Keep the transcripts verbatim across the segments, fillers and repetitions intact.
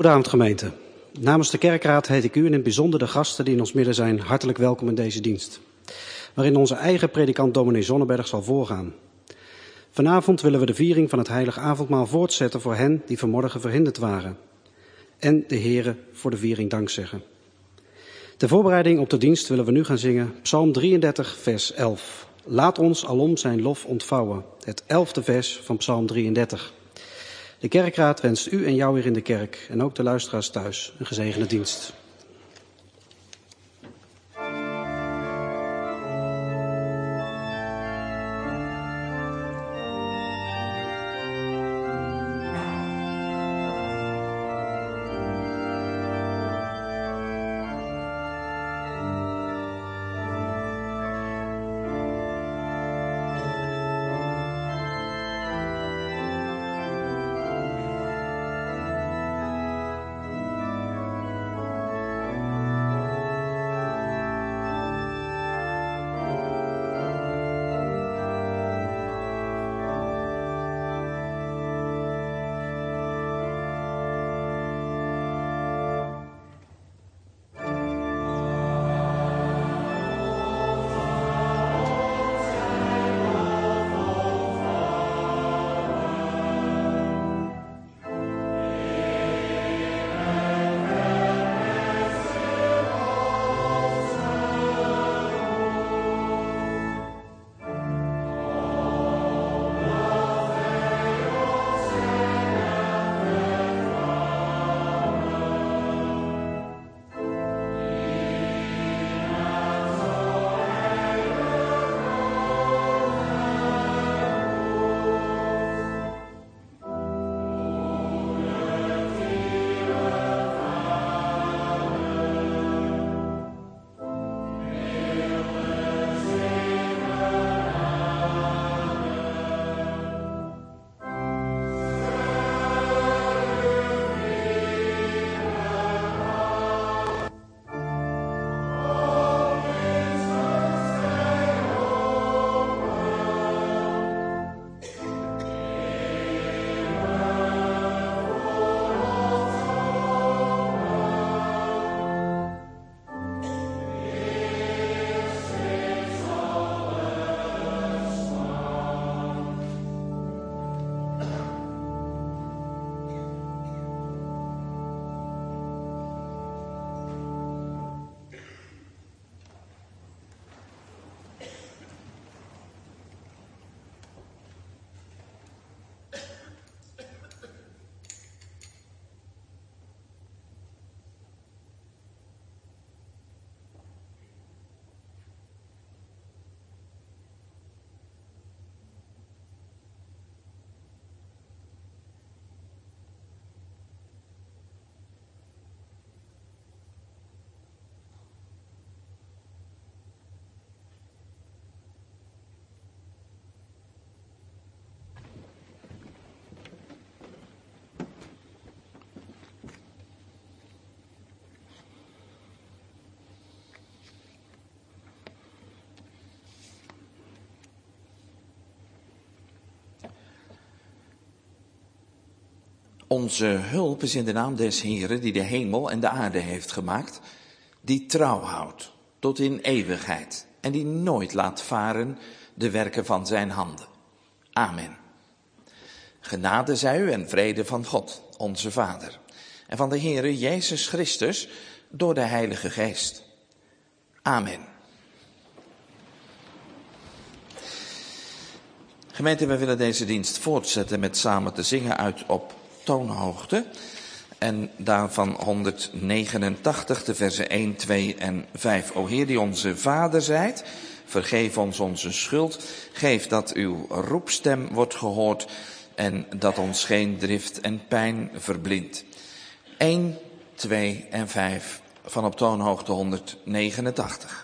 Goedenavond gemeente. Namens de kerkraad heet ik u en in het bijzonder de gasten die in ons midden zijn hartelijk welkom in deze dienst, waarin onze eigen predikant dominee Zonneberg zal voorgaan. Vanavond willen we de viering van het heilige avondmaal voortzetten voor hen die vanmorgen verhinderd waren. En de Here voor de viering dankzeggen. Ter voorbereiding op de dienst willen we nu gaan zingen Psalm drieëndertig vers elf. Laat ons alom zijn lof ontvouwen. Het elfde vers van Psalm drieëndertig. De kerkraad wenst u en jou weer in de kerk en ook de luisteraars thuis een gezegende dienst. Onze hulp is in de naam des Heren die de hemel en de aarde heeft gemaakt, die trouw houdt tot in eeuwigheid en die nooit laat varen de werken van zijn handen. Amen. Genade zij u en vrede van God, onze Vader, en van de Heere Jezus Christus door de Heilige Geest. Amen. Gemeente, wij willen deze dienst voortzetten met samen te zingen uit op toonhoogte. En daarvan honderdnegenentachtig, de versen één, twee en vijf. O Heer die onze Vader zijt, vergeef ons onze schuld. Geef dat uw roepstem wordt gehoord en dat ons geen drift en pijn verblindt. één, twee en vijf van op toonhoogte honderdnegenentachtig.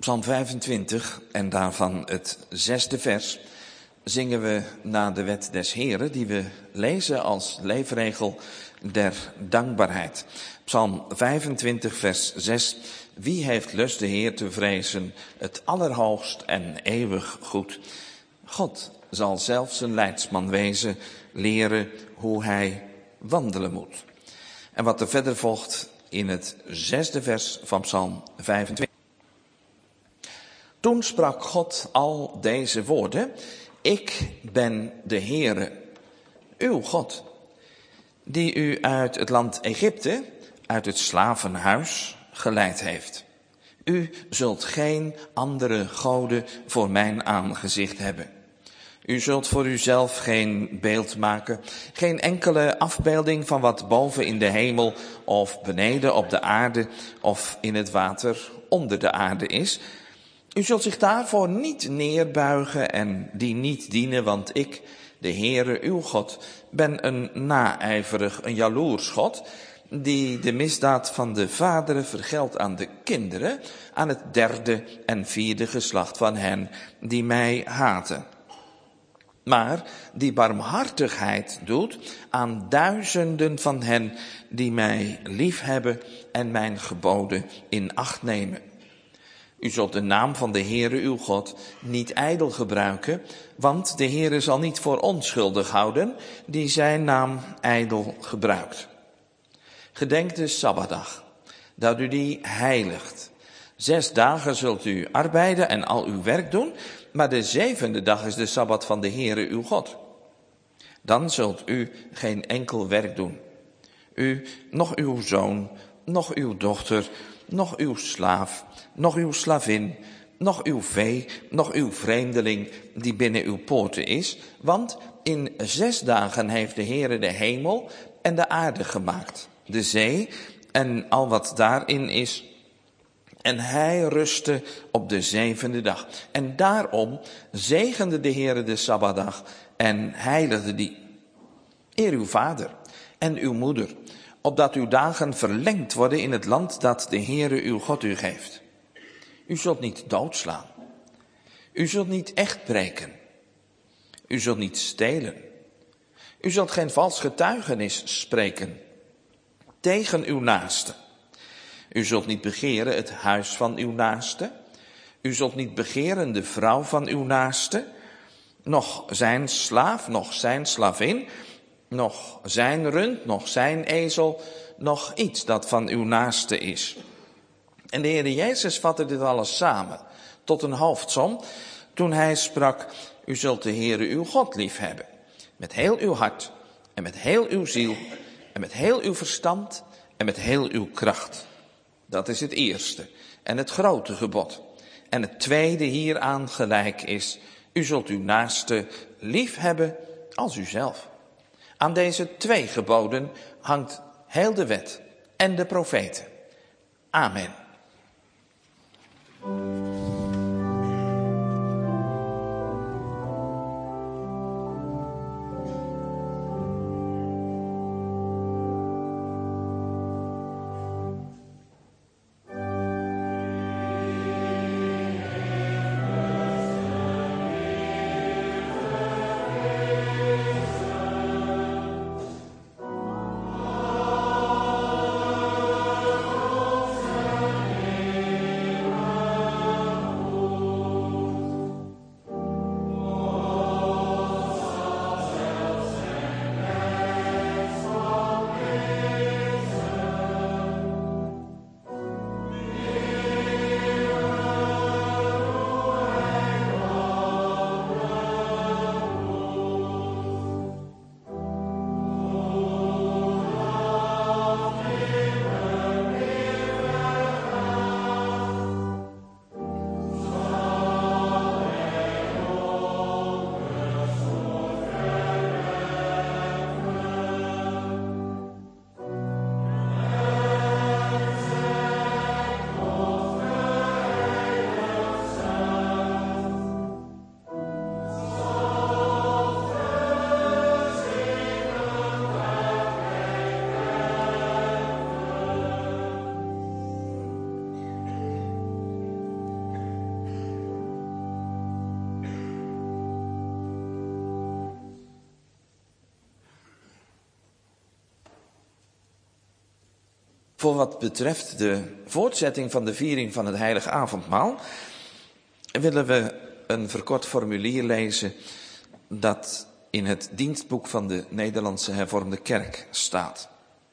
Psalm vijfentwintig en daarvan het zesde vers zingen we na de wet des Heren, die we lezen als leefregel der dankbaarheid. Psalm vijfentwintig vers zes. Wie heeft lust de Heer te vrezen, het allerhoogst en eeuwig goed? God zal zelfs een leidsman wezen, leren hoe hij wandelen moet. En wat er verder volgt in het zesde vers van Psalm vijfentwintig. Toen sprak God al deze woorden: Ik ben de Heere, uw God, die u uit het land Egypte, uit het slavenhuis, geleid heeft. U zult geen andere goden voor mijn aangezicht hebben. U zult voor uzelf geen beeld maken, geen enkele afbeelding van wat boven in de hemel of beneden op de aarde of in het water onder de aarde is. U zult zich daarvoor niet neerbuigen en die niet dienen, want ik, de Heere uw God, ben een naijverig, een jaloers God, die de misdaad van de vaderen vergeldt aan de kinderen, aan het derde en vierde geslacht van hen die mij haten. Maar die barmhartigheid doet aan duizenden van hen die mij liefhebben en mijn geboden in acht nemen. U zult de naam van de Heere uw God niet ijdel gebruiken, want de Heere zal niet voor onschuldig houden die zijn naam ijdel gebruikt. Gedenk de Sabbatdag, dat u die heiligt. Zes dagen zult u arbeiden en al uw werk doen, maar de zevende dag is de Sabbat van de Heere uw God. Dan zult u geen enkel werk doen. U, noch uw zoon, noch uw dochter, noch uw slaaf, noch uw slavin, noch uw vee, noch uw vreemdeling die binnen uw poorten is. Want in zes dagen heeft de Heere de hemel en de aarde gemaakt, de zee en al wat daarin is. En hij rustte op de zevende dag. En daarom zegende de Heere de Sabbatdag en heiligde die. Eer uw vader en uw moeder, opdat uw dagen verlengd worden in het land dat de Heere uw God u geeft. U zult niet doodslaan. U zult niet echt breken. U zult niet stelen. U zult geen vals getuigenis spreken tegen uw naaste. U zult niet begeren het huis van uw naaste. U zult niet begeren de vrouw van uw naaste, noch zijn slaaf, noch zijn slavin, noch zijn rund, noch zijn ezel, noch iets dat van uw naaste is. En de Heere Jezus vatte dit alles samen tot een hoofdsom toen hij sprak: U zult de Heere uw God liefhebben, met heel uw hart en met heel uw ziel en met heel uw verstand en met heel uw kracht. Dat is het eerste en het grote gebod. En het tweede hieraan gelijk is: u zult uw naaste liefhebben als uzelf. Aan deze twee geboden hangt heel de wet en de profeten. Amen. Voor wat betreft de voortzetting van de viering van het heilige avondmaal willen we een verkort formulier lezen dat in het dienstboek van de Nederlandse Hervormde Kerk staat.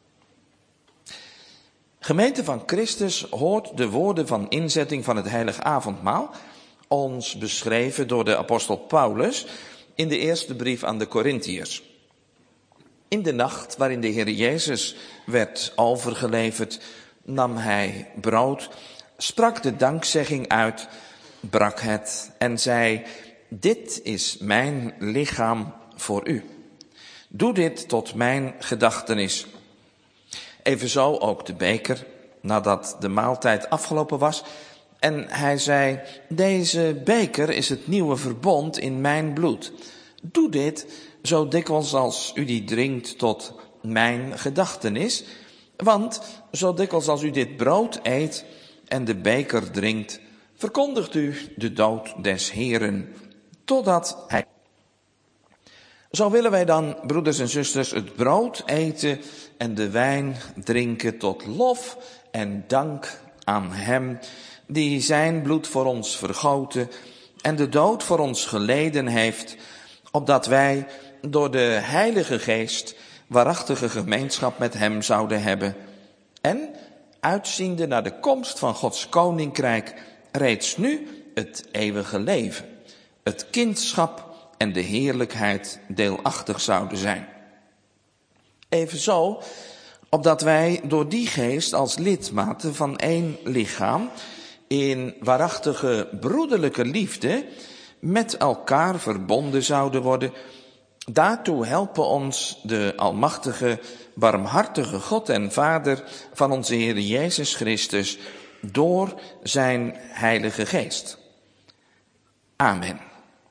Gemeente van Christus hoort de woorden van inzetting van het heilige avondmaal, ons beschreven door de apostel Paulus in de eerste brief aan de Korintiërs. In de nacht waarin de Heer Jezus werd overgeleverd, nam hij brood, sprak de dankzegging uit, brak het en zei: dit is mijn lichaam voor u. Doe dit tot mijn gedachtenis. Evenzo ook de beker, nadat de maaltijd afgelopen was. En hij zei: deze beker is het nieuwe verbond in mijn bloed. Doe dit zo dikwijls als u die drinkt tot mijn gedachtenis. Want zo dikwijls als u dit brood eet en de beker drinkt, verkondigt u de dood des Heeren, totdat hij... Zo willen wij dan, broeders en zusters, het brood eten en de wijn drinken tot lof en dank aan hem, die zijn bloed voor ons vergoten en de dood voor ons geleden heeft, opdat wij door de Heilige Geest waarachtige gemeenschap met hem zouden hebben. En, uitziende naar de komst van Gods koninkrijk, reeds nu het eeuwige leven, het kindschap en de heerlijkheid deelachtig zouden zijn. Evenzo, opdat wij door die geest als lidmaten van één lichaam in waarachtige broederlijke liefde met elkaar verbonden zouden worden. Daartoe helpen ons de almachtige, barmhartige God en Vader van onze Heer Jezus Christus door zijn Heilige Geest. Amen.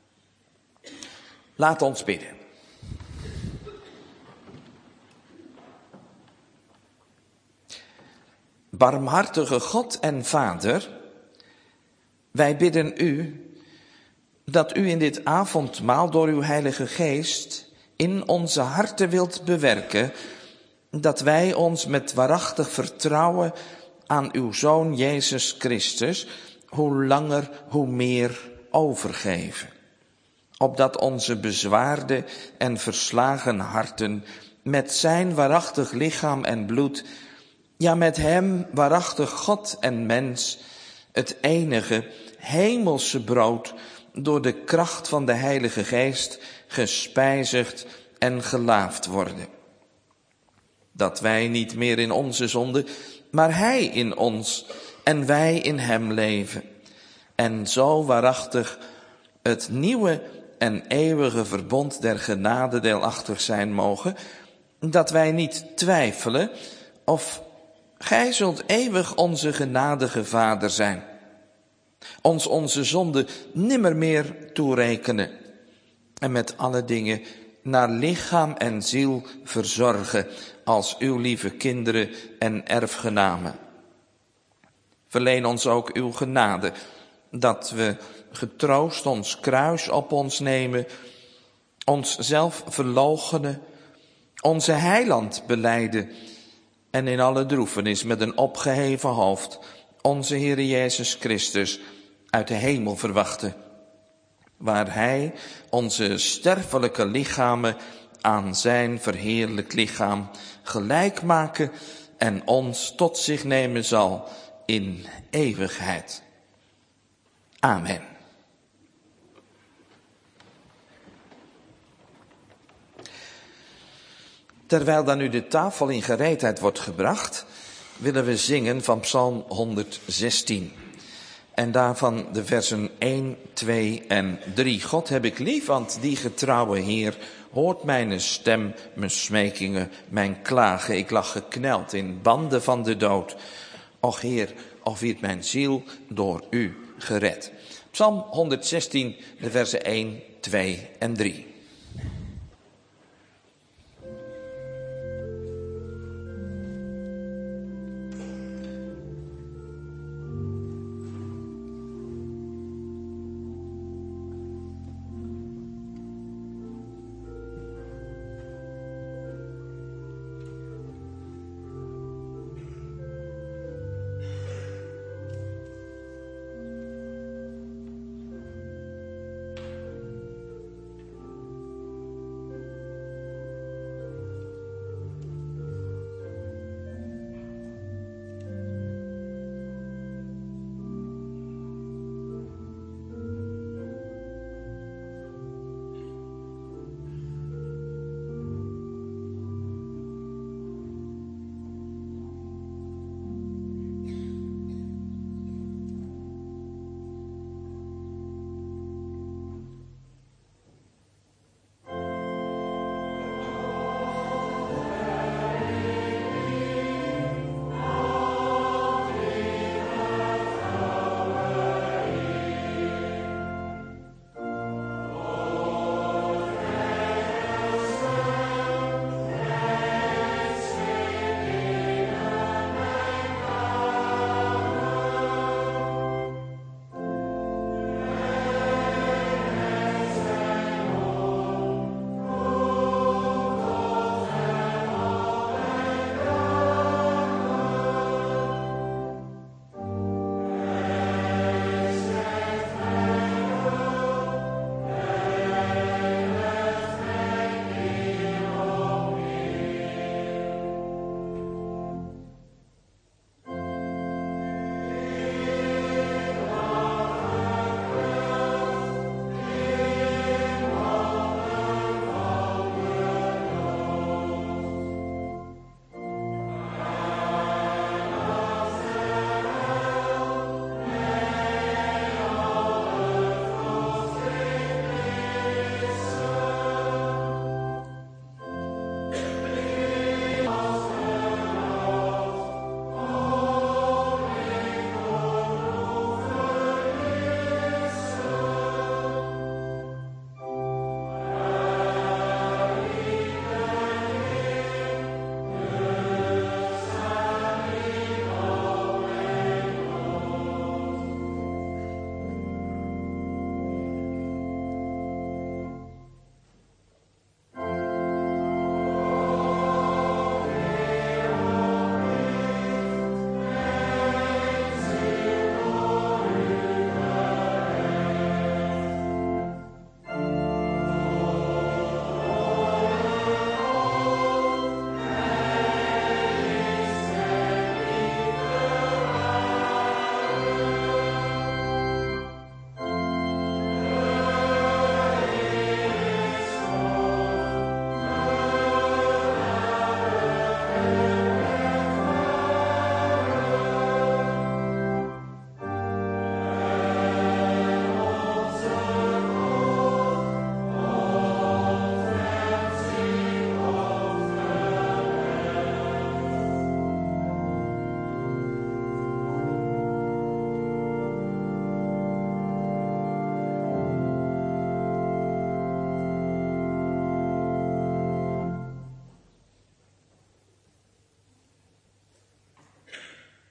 Laat ons bidden. Barmhartige God en Vader, wij bidden u dat u in dit avondmaal door uw Heilige Geest in onze harten wilt bewerken, dat wij ons met waarachtig vertrouwen aan uw Zoon Jezus Christus hoe langer hoe meer overgeven. Opdat onze bezwaarde en verslagen harten met zijn waarachtig lichaam en bloed, ja met hem waarachtig God en mens, het enige hemelse brood, door de kracht van de Heilige Geest gespijzigd en gelaafd worden. Dat wij niet meer in onze zonde, maar hij in ons en wij in hem leven. En zo waarachtig het nieuwe en eeuwige verbond der genade deelachtig zijn mogen, dat wij niet twijfelen of gij zult eeuwig onze genadige Vader zijn, ons onze zonde nimmer meer toerekenen en met alle dingen naar lichaam en ziel verzorgen als uw lieve kinderen en erfgenamen. Verleen ons ook uw genade, dat we getroost ons kruis op ons nemen, ons zelf verloochenen, onze heiland belijden en in alle droefenis met een opgeheven hoofd onze Heer Jezus Christus uit de hemel verwachten, waar hij onze sterfelijke lichamen aan zijn verheerlijk lichaam gelijk maken en ons tot zich nemen zal in eeuwigheid. Amen. Terwijl dan nu de tafel in gereedheid wordt gebracht, willen we zingen van Psalm honderdzestien. En daarvan de versen één, twee en drie. God heb ik lief, want die getrouwe Heer hoort mijn stem, mijn smekingen, mijn klagen. Ik lag gekneld in banden van de dood. Och Heer, och wierd mijn ziel door u gered. Psalm honderdzestien, de versen één, twee en drie.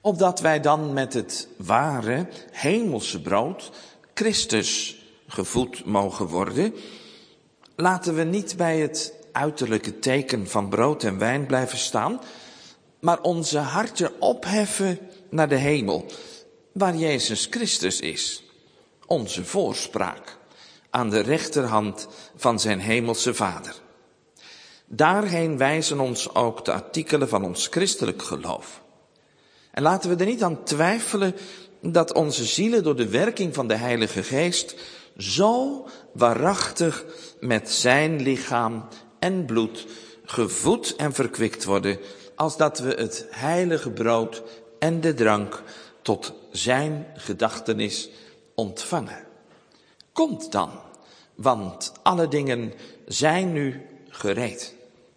opdat wij dan met het ware hemelse brood, Christus, gevoed mogen worden. Laten we niet bij het uiterlijke teken van brood en wijn blijven staan, maar onze harten opheffen naar de hemel, waar Jezus Christus is, onze voorspraak, aan de rechterhand van zijn hemelse Vader. Daarheen wijzen ons ook de artikelen van ons christelijk geloof. En laten we er niet aan twijfelen dat onze zielen door de werking van de Heilige Geest zo waarachtig met zijn lichaam en bloed gevoed en verkwikt worden, als dat we het heilige brood en de drank tot zijn gedachtenis ontvangen. Komt dan, want alle dingen zijn nu gereed.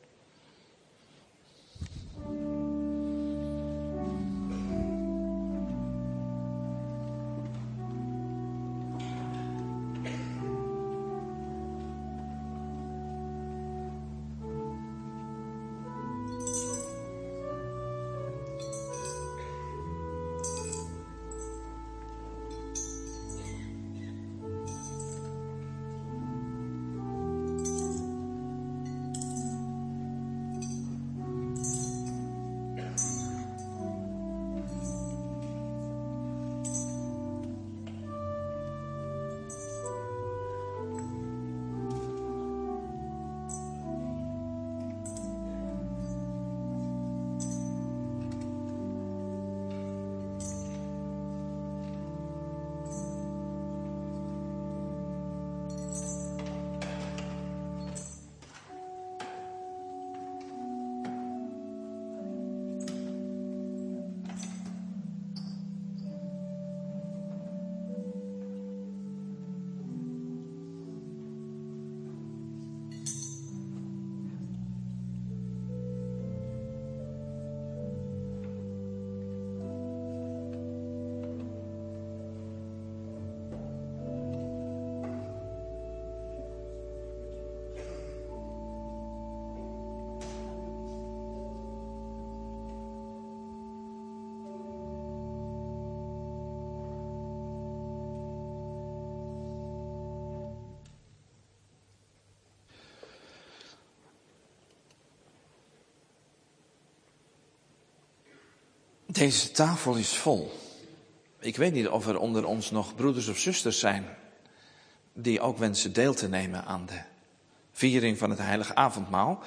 Deze tafel is vol. Ik weet niet of er onder ons nog broeders of zusters zijn die ook wensen deel te nemen aan de viering van het heilige avondmaal.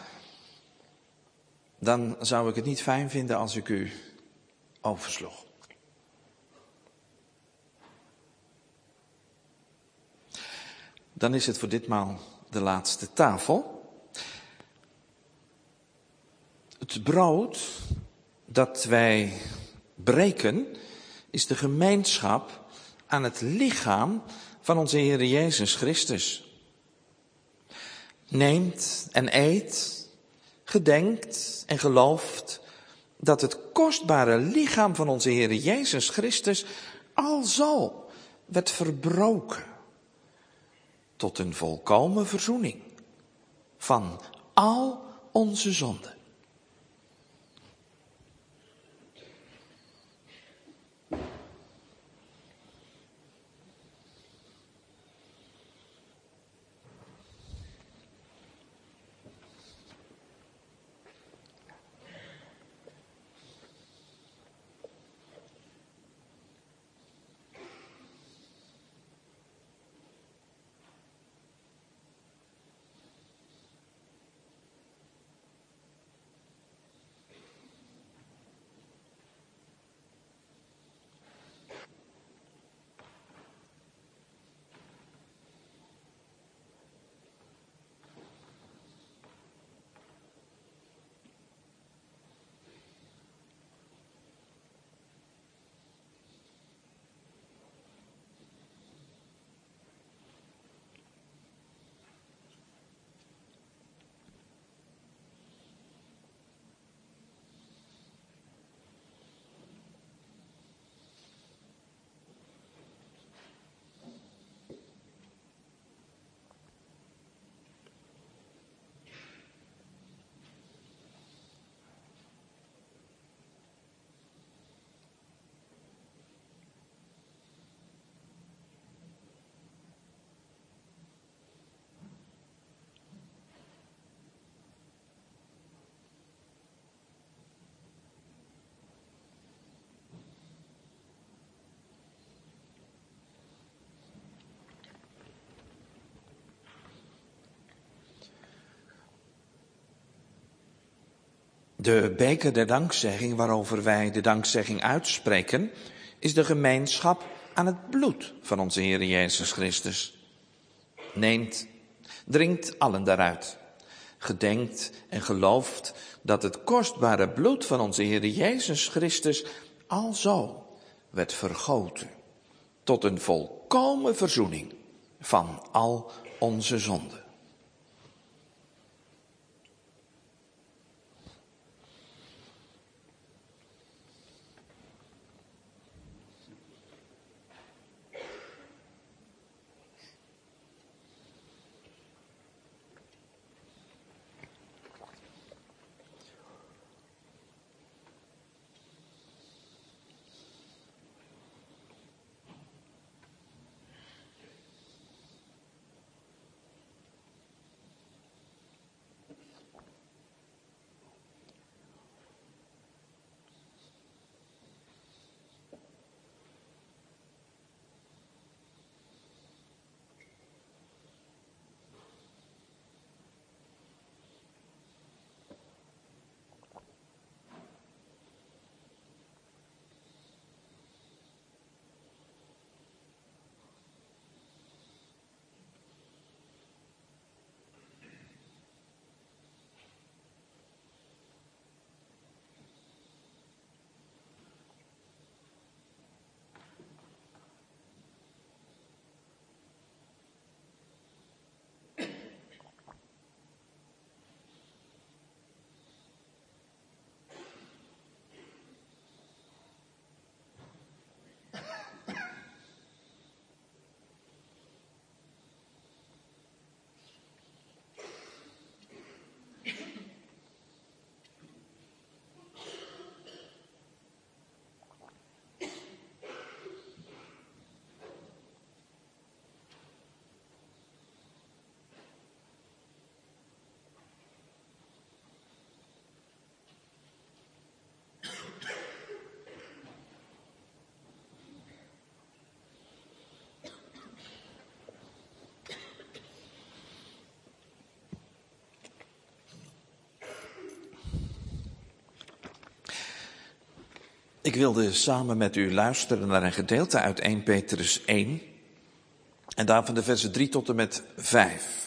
Dan zou ik het niet fijn vinden als ik u oversloeg. Dan is het voor ditmaal de laatste tafel. Het brood dat wij breken is de gemeenschap aan het lichaam van onze Heer Jezus Christus. Neemt en eet, gedenkt en gelooft dat het kostbare lichaam van onze Heer Jezus Christus alzo werd verbroken tot een volkomen verzoening van al onze zonden. De beker der dankzegging waarover wij de dankzegging uitspreken, is de gemeenschap aan het bloed van onze Heer Jezus Christus. Neemt, drinkt allen daaruit. Gedenkt en gelooft dat het kostbare bloed van onze Heer Jezus Christus alzo werd vergoten tot een volkomen verzoening van al onze zonden. Ik wilde samen met u luisteren naar een gedeelte uit eerste Petrus één. En daarvan de versen drie tot en met vijf.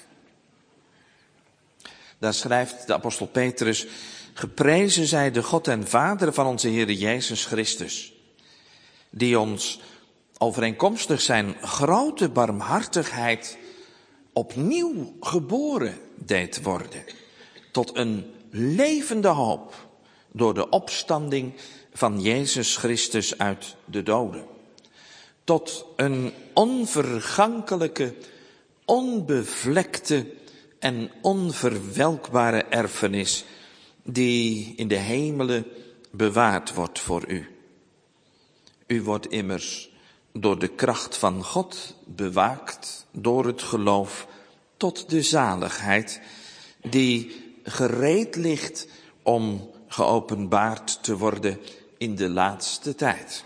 Daar schrijft de apostel Petrus: Geprezen zij de God en Vader van onze Heer Jezus Christus, die ons overeenkomstig zijn grote barmhartigheid opnieuw geboren deed worden, tot een levende hoop door de opstanding van Jezus Christus uit de doden. Tot een onvergankelijke, onbevlekte en onverwelkbare erfenis die in de hemelen bewaard wordt voor u. U wordt immers door de kracht van God bewaakt door het geloof tot de zaligheid die gereed ligt om geopenbaard te worden in de laatste tijd.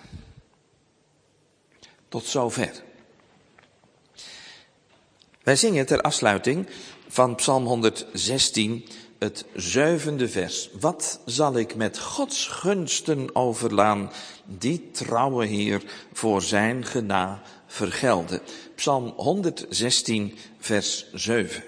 Tot zover. Wij zingen ter afsluiting van Psalm honderdzestien het zevende vers. Wat zal ik met Gods gunsten overlaan, die trouwe Heer voor zijn gena vergelden. Psalm honderdzestien vers zeven.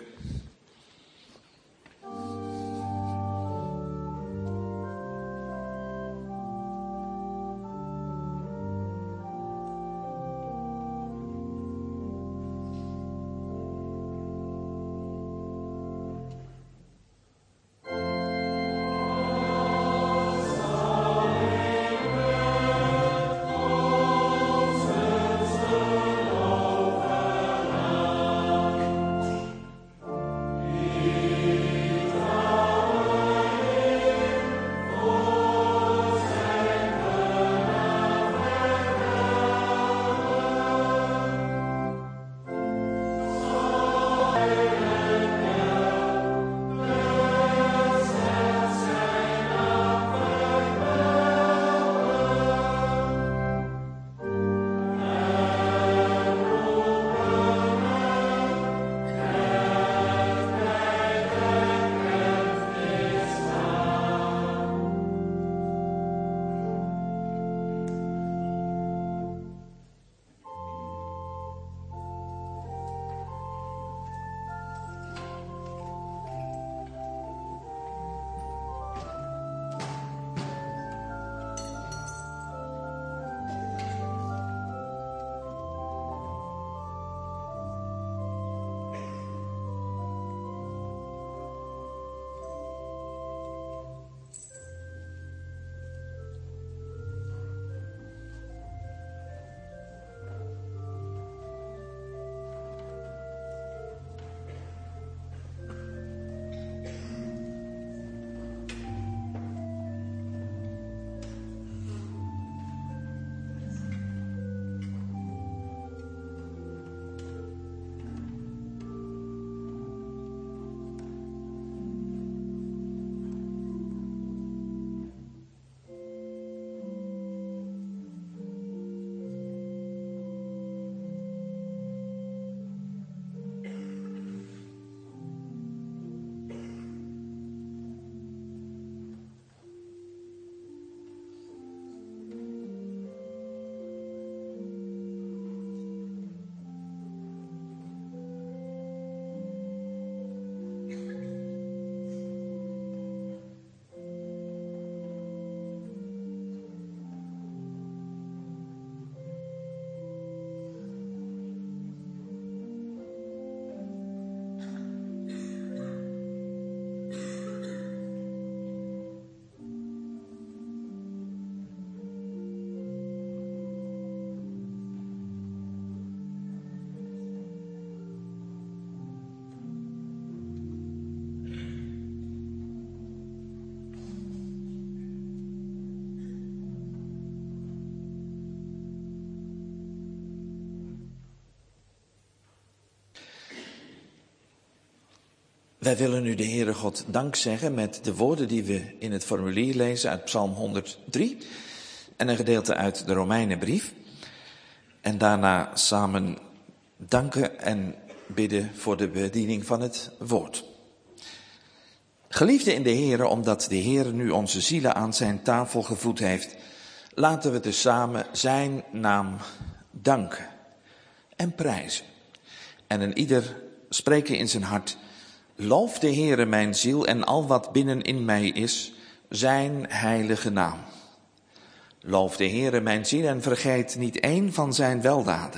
Wij willen nu de Heere God dank zeggen met de woorden die we in het formulier lezen uit Psalm honderddrie en een gedeelte uit de Romeinenbrief. En daarna samen danken en bidden voor de bediening van het woord. Geliefde in de Heere, omdat de Heere nu onze zielen aan zijn tafel gevoed heeft, laten we dus samen zijn naam danken en prijzen. En een ieder spreken in zijn hart: loof de Heere mijn ziel en al wat binnenin mij is, zijn heilige naam. Loof de Heere mijn ziel en vergeet niet één van zijn weldaden,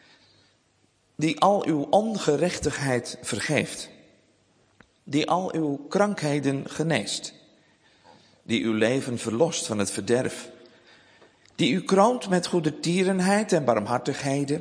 die al uw ongerechtigheid vergeeft, die al uw krankheden geneest, die uw leven verlost van het verderf, die u kroont met goedertierenheid en barmhartigheden.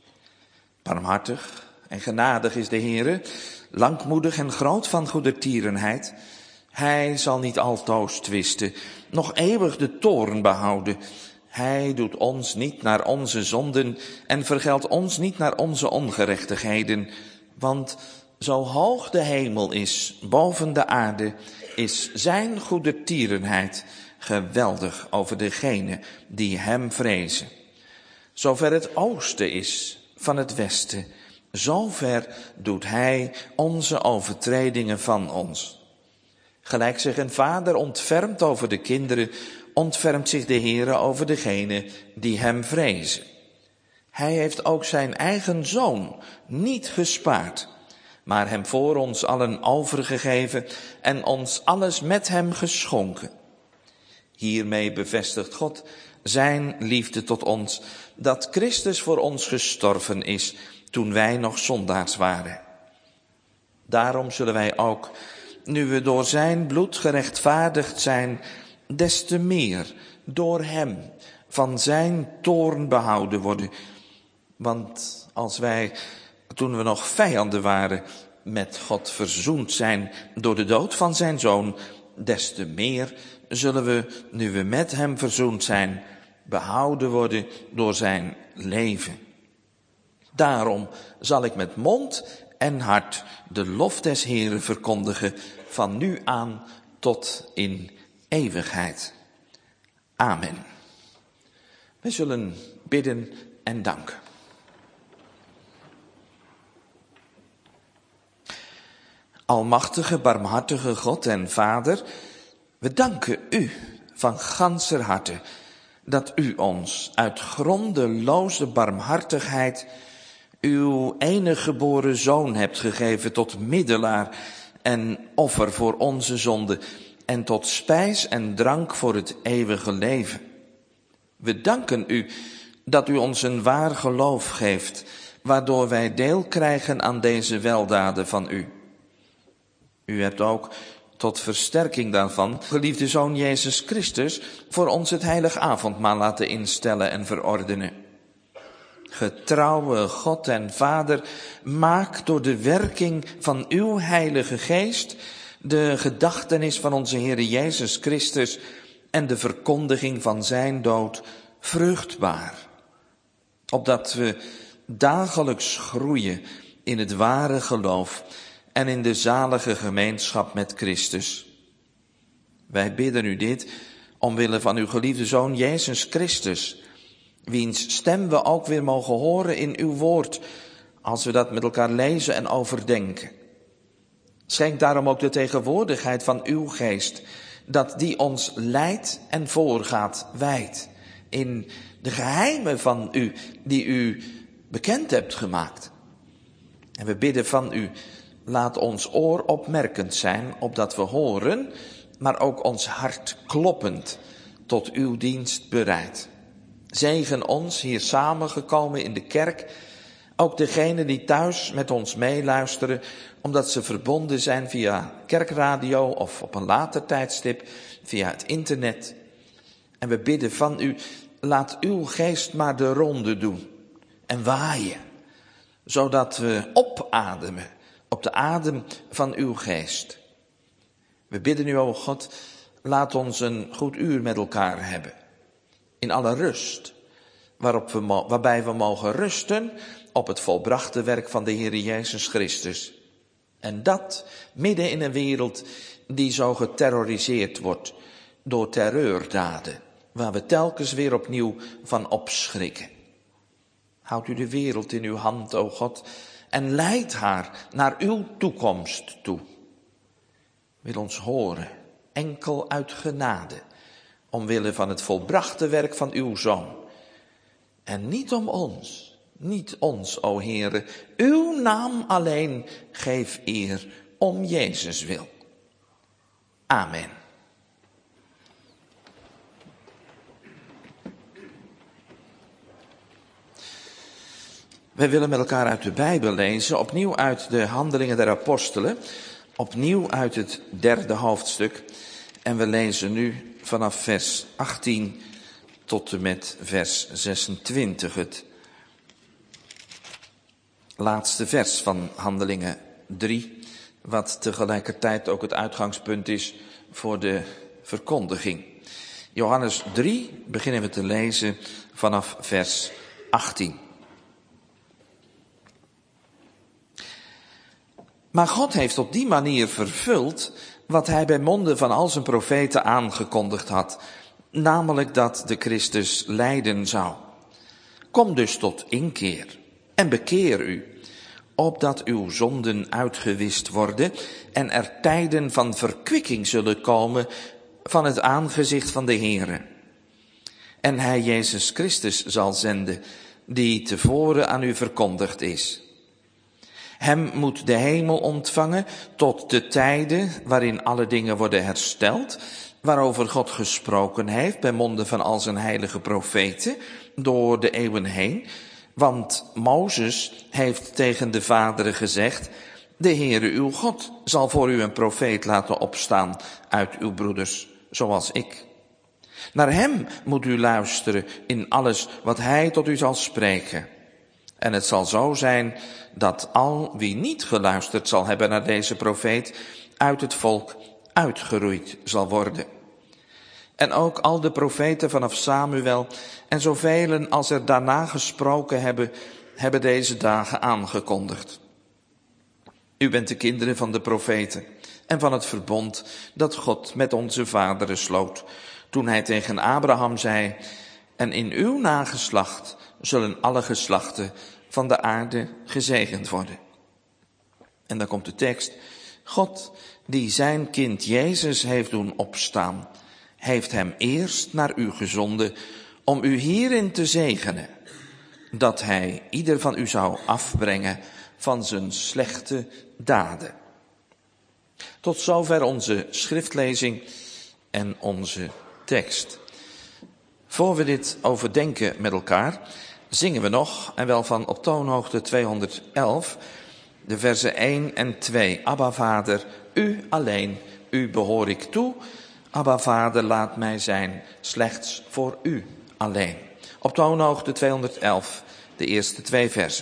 Barmhartig en genadig is de Heere, langmoedig en groot van goedertierenheid. Hij zal niet altoos twisten, nog eeuwig de toorn behouden. Hij doet ons niet naar onze zonden en vergeldt ons niet naar onze ongerechtigheden. Want zo hoog de hemel is boven de aarde, is zijn goedertierenheid geweldig over degenen die hem vrezen. Zover het oosten is van het westen, zover doet hij onze overtredingen van ons. Gelijk zich een vader ontfermt over de kinderen, ontfermt zich de Heere over degenen die hem vrezen. Hij heeft ook zijn eigen zoon niet gespaard, maar hem voor ons allen overgegeven en ons alles met hem geschonken. Hiermee bevestigt God zijn liefde tot ons, dat Christus voor ons gestorven is toen wij nog zondaars waren. Daarom zullen wij ook, nu we door zijn bloed gerechtvaardigd zijn, des te meer door hem van zijn toorn behouden worden. Want als wij, toen we nog vijanden waren, met God verzoend zijn door de dood van zijn zoon, des te meer zullen we, nu we met hem verzoend zijn, behouden worden door zijn leven. Daarom zal ik met mond en hart de lof des Heeren verkondigen, van nu aan tot in eeuwigheid. Amen. We zullen bidden en danken. Almachtige, barmhartige God en Vader, we danken u van ganser harte dat u ons uit grondeloze barmhartigheid uw enige geboren zoon hebt gegeven tot middelaar en offer voor onze zonde en tot spijs en drank voor het eeuwige leven. We danken u dat u ons een waar geloof geeft, waardoor wij deel krijgen aan deze weldaden van u. U hebt ook tot versterking daarvan, geliefde Zoon Jezus Christus, voor ons het heilig avondmaal laten instellen en verordenen. Getrouwe God en Vader, maak door de werking van uw Heilige Geest de gedachtenis van onze Heere Jezus Christus en de verkondiging van zijn dood vruchtbaar. Opdat we dagelijks groeien in het ware geloof en in de zalige gemeenschap met Christus. Wij bidden u dit omwille van uw geliefde Zoon Jezus Christus, wiens stem we ook weer mogen horen in uw woord, als we dat met elkaar lezen en overdenken. Schenk daarom ook de tegenwoordigheid van uw geest, dat die ons leidt en voorgaat wijd in de geheimen van u, die u bekend hebt gemaakt. En we bidden van u, laat ons oor opmerkend zijn, opdat we horen, maar ook ons hart kloppend tot uw dienst bereid. Zegen ons hier samengekomen in de kerk, ook degenen die thuis met ons meeluisteren, omdat ze verbonden zijn via kerkradio of op een later tijdstip via het internet. En we bidden van u, laat uw geest maar de ronde doen en waaien, zodat we opademen op de adem van uw geest. We bidden u, o God, laat ons een goed uur met elkaar hebben, in alle rust, waarop we, waarbij we mogen rusten op het volbrachte werk van de Heere Jezus Christus. En dat midden in een wereld die zo geterroriseerd wordt door terreurdaden, waar we telkens weer opnieuw van opschrikken. Houd u de wereld in uw hand, o God, en leid haar naar uw toekomst toe. Wil ons horen, enkel uit genade, omwille van het volbrachte werk van uw Zoon. En niet om ons, niet ons, o Heere, uw naam alleen geef eer om Jezus wil. Amen. Wij willen met elkaar uit de Bijbel lezen, opnieuw uit de Handelingen der Apostelen, opnieuw uit het derde hoofdstuk. En we lezen nu vanaf vers achttien tot en met vers zesentwintig, het laatste vers van Handelingen drie, wat tegelijkertijd ook het uitgangspunt is voor de verkondiging. Johannes drie beginnen we te lezen vanaf vers achttien. Maar God heeft op die manier vervuld wat hij bij monden van al zijn profeten aangekondigd had, namelijk dat de Christus lijden zou. Kom dus tot inkeer en bekeer u, opdat uw zonden uitgewist worden en er tijden van verkwikking zullen komen van het aangezicht van de Heere. En hij Jezus Christus zal zenden, die tevoren aan u verkondigd is. Hem moet de hemel ontvangen tot de tijden waarin alle dingen worden hersteld, waarover God gesproken heeft bij monden van al zijn heilige profeten door de eeuwen heen. Want Mozes heeft tegen de vaderen gezegd, de Heere uw God zal voor u een profeet laten opstaan uit uw broeders, zoals ik. Naar hem moet u luisteren in alles wat hij tot u zal spreken. En het zal zo zijn dat al wie niet geluisterd zal hebben naar deze profeet, uit het volk uitgeroeid zal worden. En ook al de profeten vanaf Samuel en zoveel als er daarna gesproken hebben, hebben deze dagen aangekondigd. U bent de kinderen van de profeten en van het verbond dat God met onze vaderen sloot, toen hij tegen Abraham zei, en in uw nageslacht zullen alle geslachten van de aarde gezegend worden. En dan komt de tekst, God die zijn kind Jezus heeft doen opstaan, heeft hem eerst naar u gezonden om u hierin te zegenen, dat hij ieder van u zou afbrengen van zijn slechte daden. Tot zover onze schriftlezing en onze tekst. Voor we dit overdenken met elkaar, zingen we nog, en wel van op toonhoogte tweehonderdelf, de versen één en twee. Abba Vader, u alleen, u behoor ik toe. Abba Vader, laat mij zijn, slechts voor u alleen. Op toonhoogte tweehonderdelf, de eerste twee versen.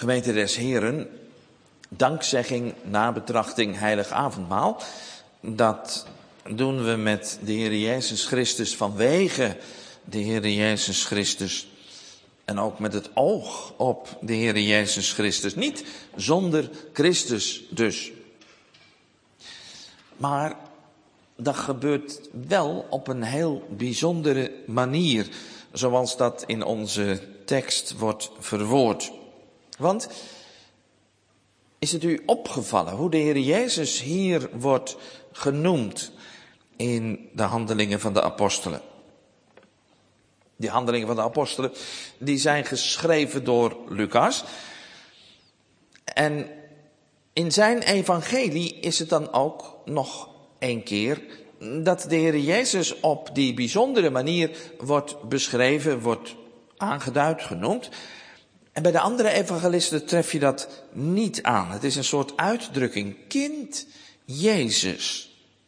Gemeente des Heren, dankzegging, nabetrachting, heilig avondmaal. Dat doen we met de Heer Jezus Christus vanwege de Heer Jezus Christus. En ook met het oog op de Heer Jezus Christus. Niet zonder Christus dus. Maar dat gebeurt wel op een heel bijzondere manier. Zoals dat in onze tekst wordt verwoord. Want is het u opgevallen hoe de Heer Jezus hier wordt genoemd in de handelingen van de apostelen? Die handelingen van de apostelen, die zijn geschreven door Lucas. En in zijn evangelie is het dan ook nog een keer dat de Heer Jezus op die bijzondere manier wordt beschreven, wordt aangeduid, genoemd. En bij de andere evangelisten tref je dat niet aan. Het is een soort uitdrukking, kind Jezus.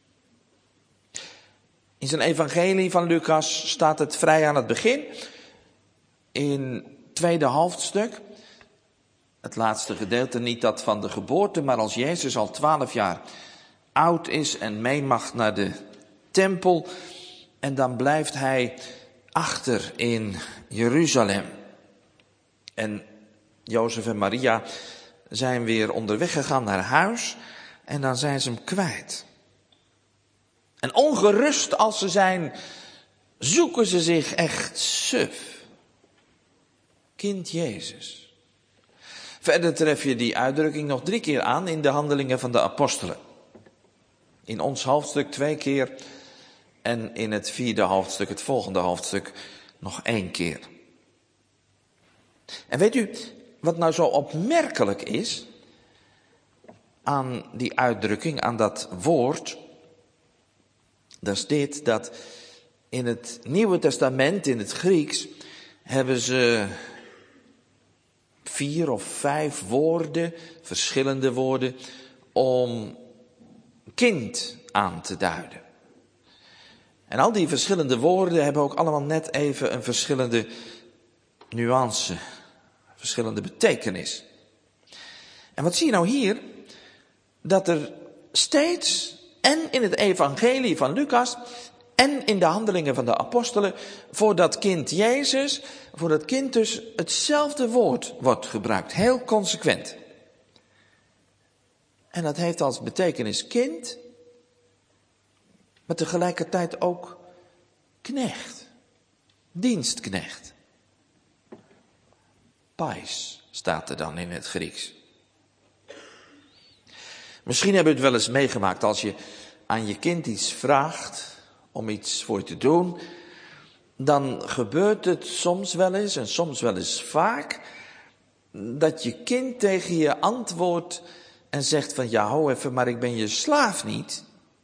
In zijn evangelie van Lucas staat het vrij aan het begin. In het tweede hoofdstuk. Het laatste gedeelte, niet dat van de geboorte, maar als Jezus al twaalf jaar oud is en mee mag naar de tempel. En dan blijft hij achter in Jeruzalem. En Jozef en Maria zijn weer onderweg gegaan naar huis en dan zijn ze hem kwijt. En ongerust als ze zijn, zoeken ze zich echt suf. Kind Jezus. Verder tref je die uitdrukking nog drie keer aan in de handelingen van de apostelen. In ons hoofdstuk twee keer en in het vierde hoofdstuk, het volgende hoofdstuk, nog één keer. En weet u wat nou zo opmerkelijk is aan die uitdrukking, aan dat woord? Dat is dit, dat in het Nieuwe Testament, in het Grieks, hebben ze vier of vijf woorden, verschillende woorden, om kind aan te duiden. En al die verschillende woorden hebben ook allemaal net even een verschillende nuance, verschillende betekenis. En wat zie je nou hier? Dat er steeds, en in het evangelie van Lucas, en in de handelingen van de apostelen, voor dat kind Jezus, voor dat kind dus hetzelfde woord wordt gebruikt. Heel consequent. En dat heeft als betekenis kind, maar tegelijkertijd ook knecht, dienstknecht. Pais staat er dan in het Grieks. Misschien hebben we het wel eens meegemaakt als je aan je kind iets vraagt om iets voor je te doen. Dan gebeurt het soms wel eens en soms wel eens vaak dat je kind tegen je antwoordt en zegt van ja, hou even, maar ik ben je slaaf niet.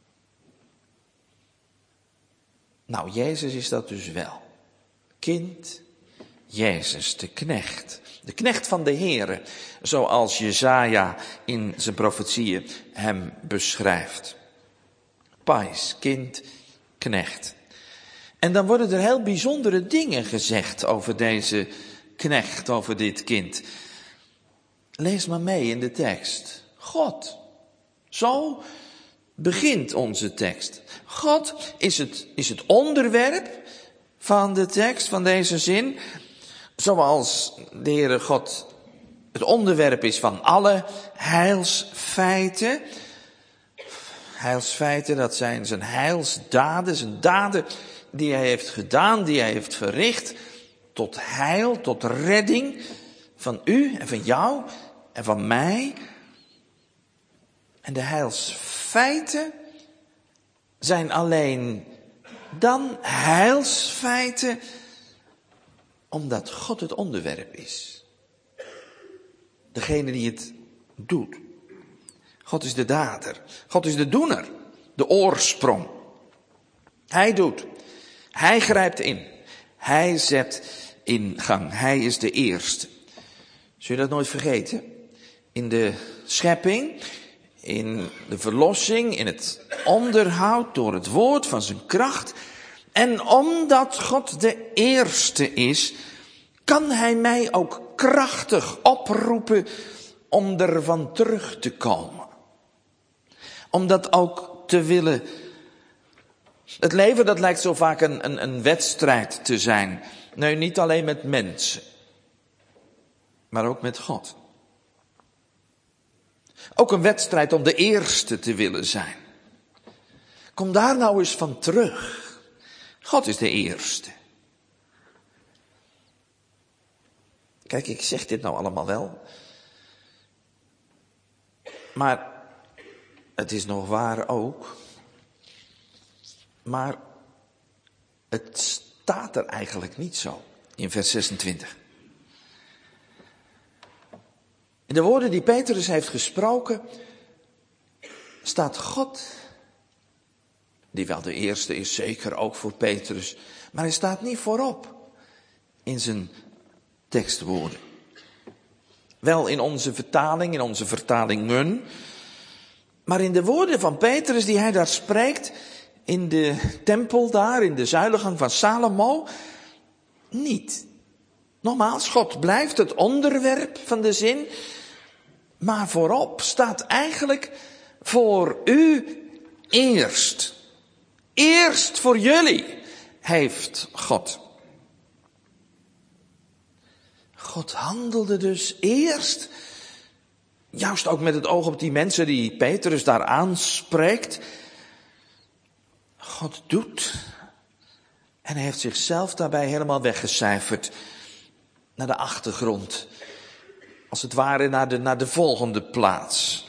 Nou, Jezus is dat dus wel. Kind Jezus, de knecht. De knecht van de Heere, zoals Jesaja in zijn profetieën hem beschrijft. Pais, kind, knecht. En dan worden er heel bijzondere dingen gezegd over deze knecht, over dit kind. Lees maar mee in de tekst. God. Zo begint onze tekst. God is het, is het onderwerp van de tekst, van deze zin. Zoals de Heere God het onderwerp is van alle heilsfeiten. Heilsfeiten, dat zijn zijn heilsdaden, zijn daden die hij heeft gedaan, die hij heeft verricht. Tot heil, tot redding van u en van jou en van mij. En de heilsfeiten zijn alleen dan heilsfeiten omdat God het onderwerp is. Degene die het doet. God is de dader. God is de doener. De oorsprong. Hij doet. Hij grijpt in. Hij zet in gang. Hij is de eerste. Zul je dat nooit vergeten? In de schepping, in de verlossing, in het onderhoud door het woord van zijn kracht. En omdat God de eerste is, kan hij mij ook krachtig oproepen om ervan terug te komen. Om dat ook te willen. Het leven dat lijkt zo vaak een, een, een wedstrijd te zijn. Nee, niet alleen met mensen. Maar ook met God. Ook een wedstrijd om de eerste te willen zijn. Kom daar nou eens van terug. God is de eerste. Kijk, ik zeg dit nou allemaal wel. Maar het is nog waar ook. Maar het staat er eigenlijk niet zo in vers zesentwintig. In de woorden die Petrus heeft gesproken, staat God, die wel de eerste is, zeker ook voor Petrus, maar hij staat niet voorop in zijn tekstwoorden. Wel in onze vertaling, in onze vertalingen, maar in de woorden van Petrus die hij daar spreekt, in de tempel daar, in de zuilengang van Salomo, niet. Nogmaals, God blijft het onderwerp van de zin, maar voorop staat eigenlijk voor u eerst. Eerst voor jullie heeft God. God handelde dus eerst, juist ook met het oog op die mensen die Petrus daar aanspreekt. God doet en hij heeft zichzelf daarbij helemaal weggecijferd naar de achtergrond. Als het ware naar de, naar de volgende plaats.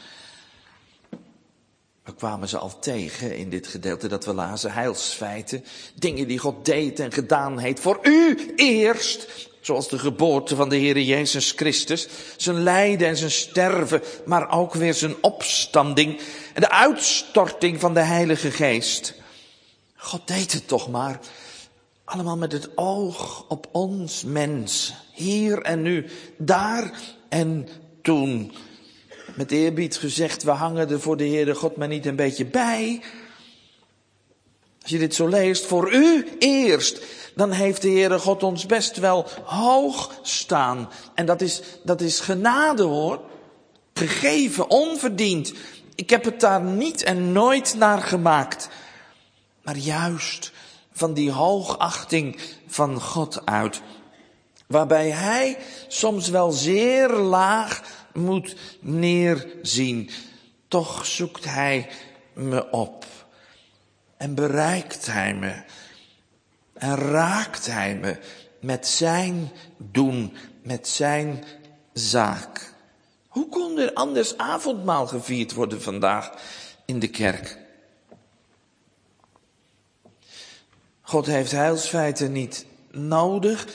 We kwamen ze al tegen in dit gedeelte dat we lazen, heilsfeiten, dingen die God deed en gedaan heeft voor u eerst. Zoals de geboorte van de Heere Jezus Christus, zijn lijden en zijn sterven, maar ook weer zijn opstanding en de uitstorting van de Heilige Geest. God deed het toch maar, allemaal met het oog op ons mens, hier en nu, daar en toen. Met eerbied gezegd, we hangen er voor de Heere God maar niet een beetje bij. Als je dit zo leest, voor u eerst, dan heeft de Heere God ons best wel hoog staan. En dat is, dat is genade hoor, gegeven, onverdiend. Ik heb het daar niet en nooit naar gemaakt. Maar juist van die hoogachting van God uit. Waarbij hij soms wel zeer laag moet neerzien. Toch zoekt hij me op. En bereikt hij me. En raakt hij me met zijn doen, met zijn zaak. Hoe kon er anders avondmaal gevierd worden vandaag in de kerk? God heeft heilsfeiten niet nodig,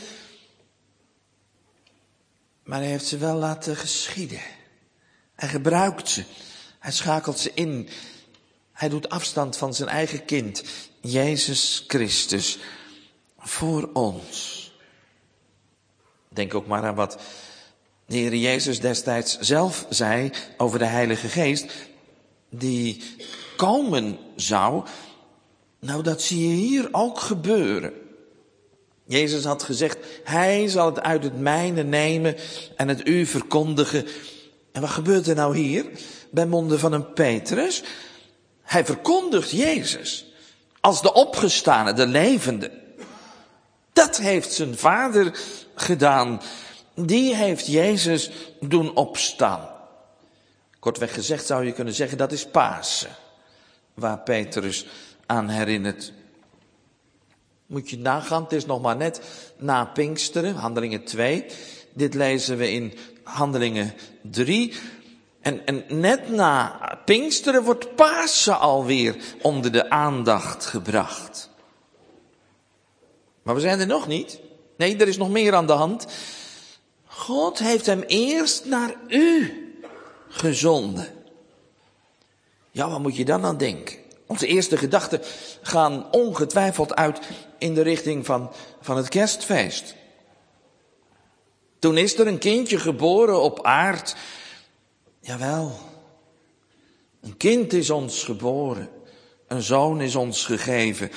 maar hij heeft ze wel laten geschieden. Hij gebruikt ze, hij schakelt ze in. Hij doet afstand van zijn eigen kind, Jezus Christus, voor ons. Denk ook maar aan wat de Heer Jezus destijds zelf zei over de Heilige Geest, die komen zou. Nou, dat zie je hier ook gebeuren. Jezus had gezegd, hij zal het uit het mijne nemen en het u verkondigen. En wat gebeurt er nou hier, bij monden van een Petrus? Hij verkondigt Jezus als de opgestane, de levende. Dat heeft zijn vader gedaan. Die heeft Jezus doen opstaan. Kortweg gezegd zou je kunnen zeggen, dat is Pasen. Waar Petrus aan herinnert. Moet je nagaan, het is nog maar net na Pinksteren, Handelingen twee. Dit lezen we in Handelingen drie. En, en net na Pinksteren wordt Pasen alweer onder de aandacht gebracht. Maar we zijn er nog niet. Nee, er is nog meer aan de hand. God heeft hem eerst naar u gezonden. Ja, wat moet je dan aan denken? Onze eerste gedachten gaan ongetwijfeld uit in de richting van, van het kerstfeest. Toen is er een kindje geboren op aard. Jawel, een kind is ons geboren. Een zoon is ons gegeven.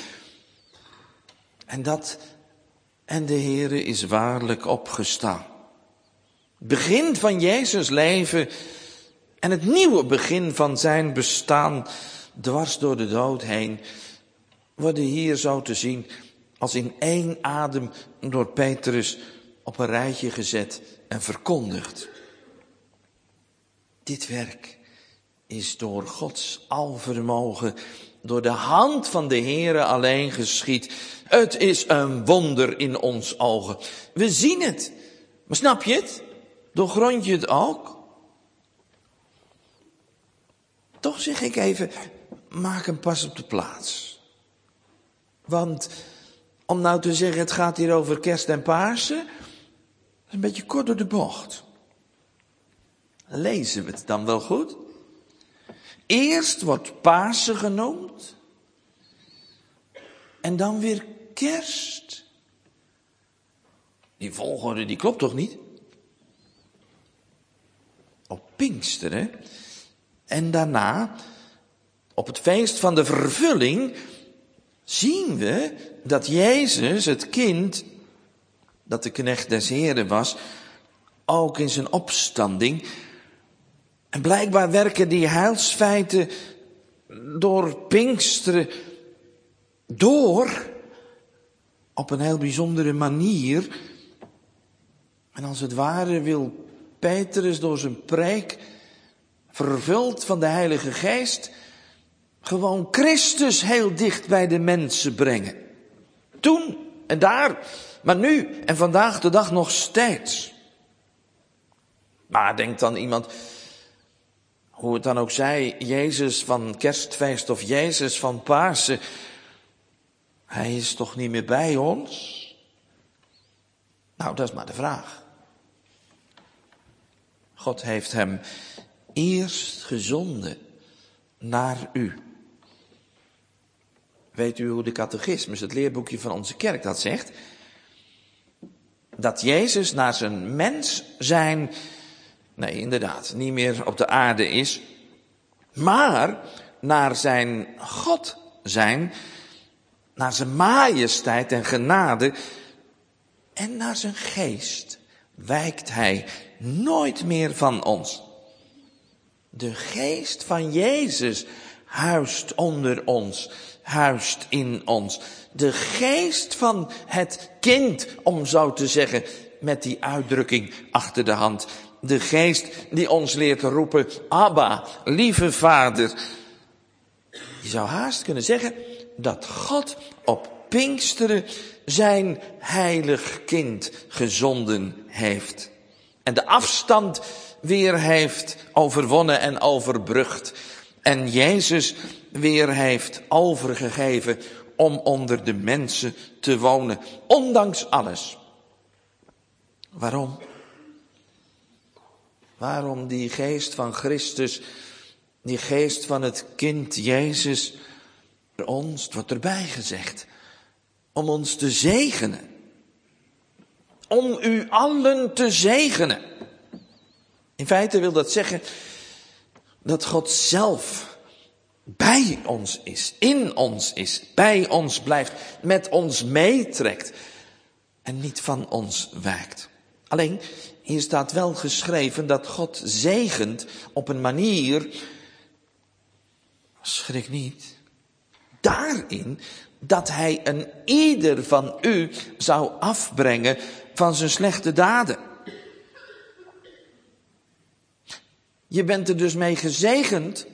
En dat, en de Heere is waarlijk opgestaan. begin van Jezus' leven en het nieuwe begin van zijn bestaan dwars door de dood heen worden hier zo te zien als in één adem door Petrus op een rijtje gezet en verkondigd. Dit werk is door Gods alvermogen, door de hand van de Heere alleen geschied. Het is een wonder in ons ogen. We zien het. Maar snap je het? Doorgrond je het ook? Toch zeg ik even, maak hem pas op de plaats. Want om nou te zeggen, het gaat hier over kerst en Pasen, is een beetje kort door de bocht. Lezen we het dan wel goed? Eerst wordt Pasen genoemd. En dan weer kerst. Die volgorde, die klopt toch niet? Op Pinksteren. En daarna, op het feest van de vervulling, zien we dat Jezus, het kind, dat de knecht des Heren was, ook in zijn opstanding. En blijkbaar werken die heilsfeiten door Pinksteren door op een heel bijzondere manier. En als het ware wil Petrus door zijn preek, vervuld van de Heilige Geest, gewoon Christus heel dicht bij de mensen brengen. Toen en daar, maar nu en vandaag de dag nog steeds. Maar denkt dan iemand, hoe het dan ook zij, Jezus van Kerstfeest of Jezus van Pasen, hij is toch niet meer bij ons? Nou, dat is maar de vraag. God heeft hem eerst gezonden naar u. Weet u hoe de catechismus, het leerboekje van onze kerk, dat zegt? Dat Jezus naar zijn mens zijn, nee inderdaad, niet meer op de aarde is, maar naar zijn God zijn, naar zijn majesteit en genade en naar zijn geest wijkt hij nooit meer van ons. De geest van Jezus huist onder ons, huist in ons. De geest van het kind, om zo te zeggen, met die uitdrukking achter de hand. De geest die ons leert roepen, Abba, lieve Vader. Je zou haast kunnen zeggen dat God op Pinksteren zijn heilig kind gezonden heeft. En de afstand weer heeft overwonnen en overbrugd. En Jezus weer heeft overgegeven om onder de mensen te wonen. Ondanks alles. Waarom? Waarom die geest van Christus, die geest van het kind Jezus, voor ons, het wordt erbij gezegd, om ons te zegenen. Om u allen te zegenen. In feite wil dat zeggen dat God zelf bij ons is, in ons is, bij ons blijft, met ons meetrekt en niet van ons wijkt. Alleen, hier staat wel geschreven dat God zegent op een manier, schrik niet, daarin dat hij een ieder van u zou afbrengen van zijn slechte daden. Je bent er dus mee gezegend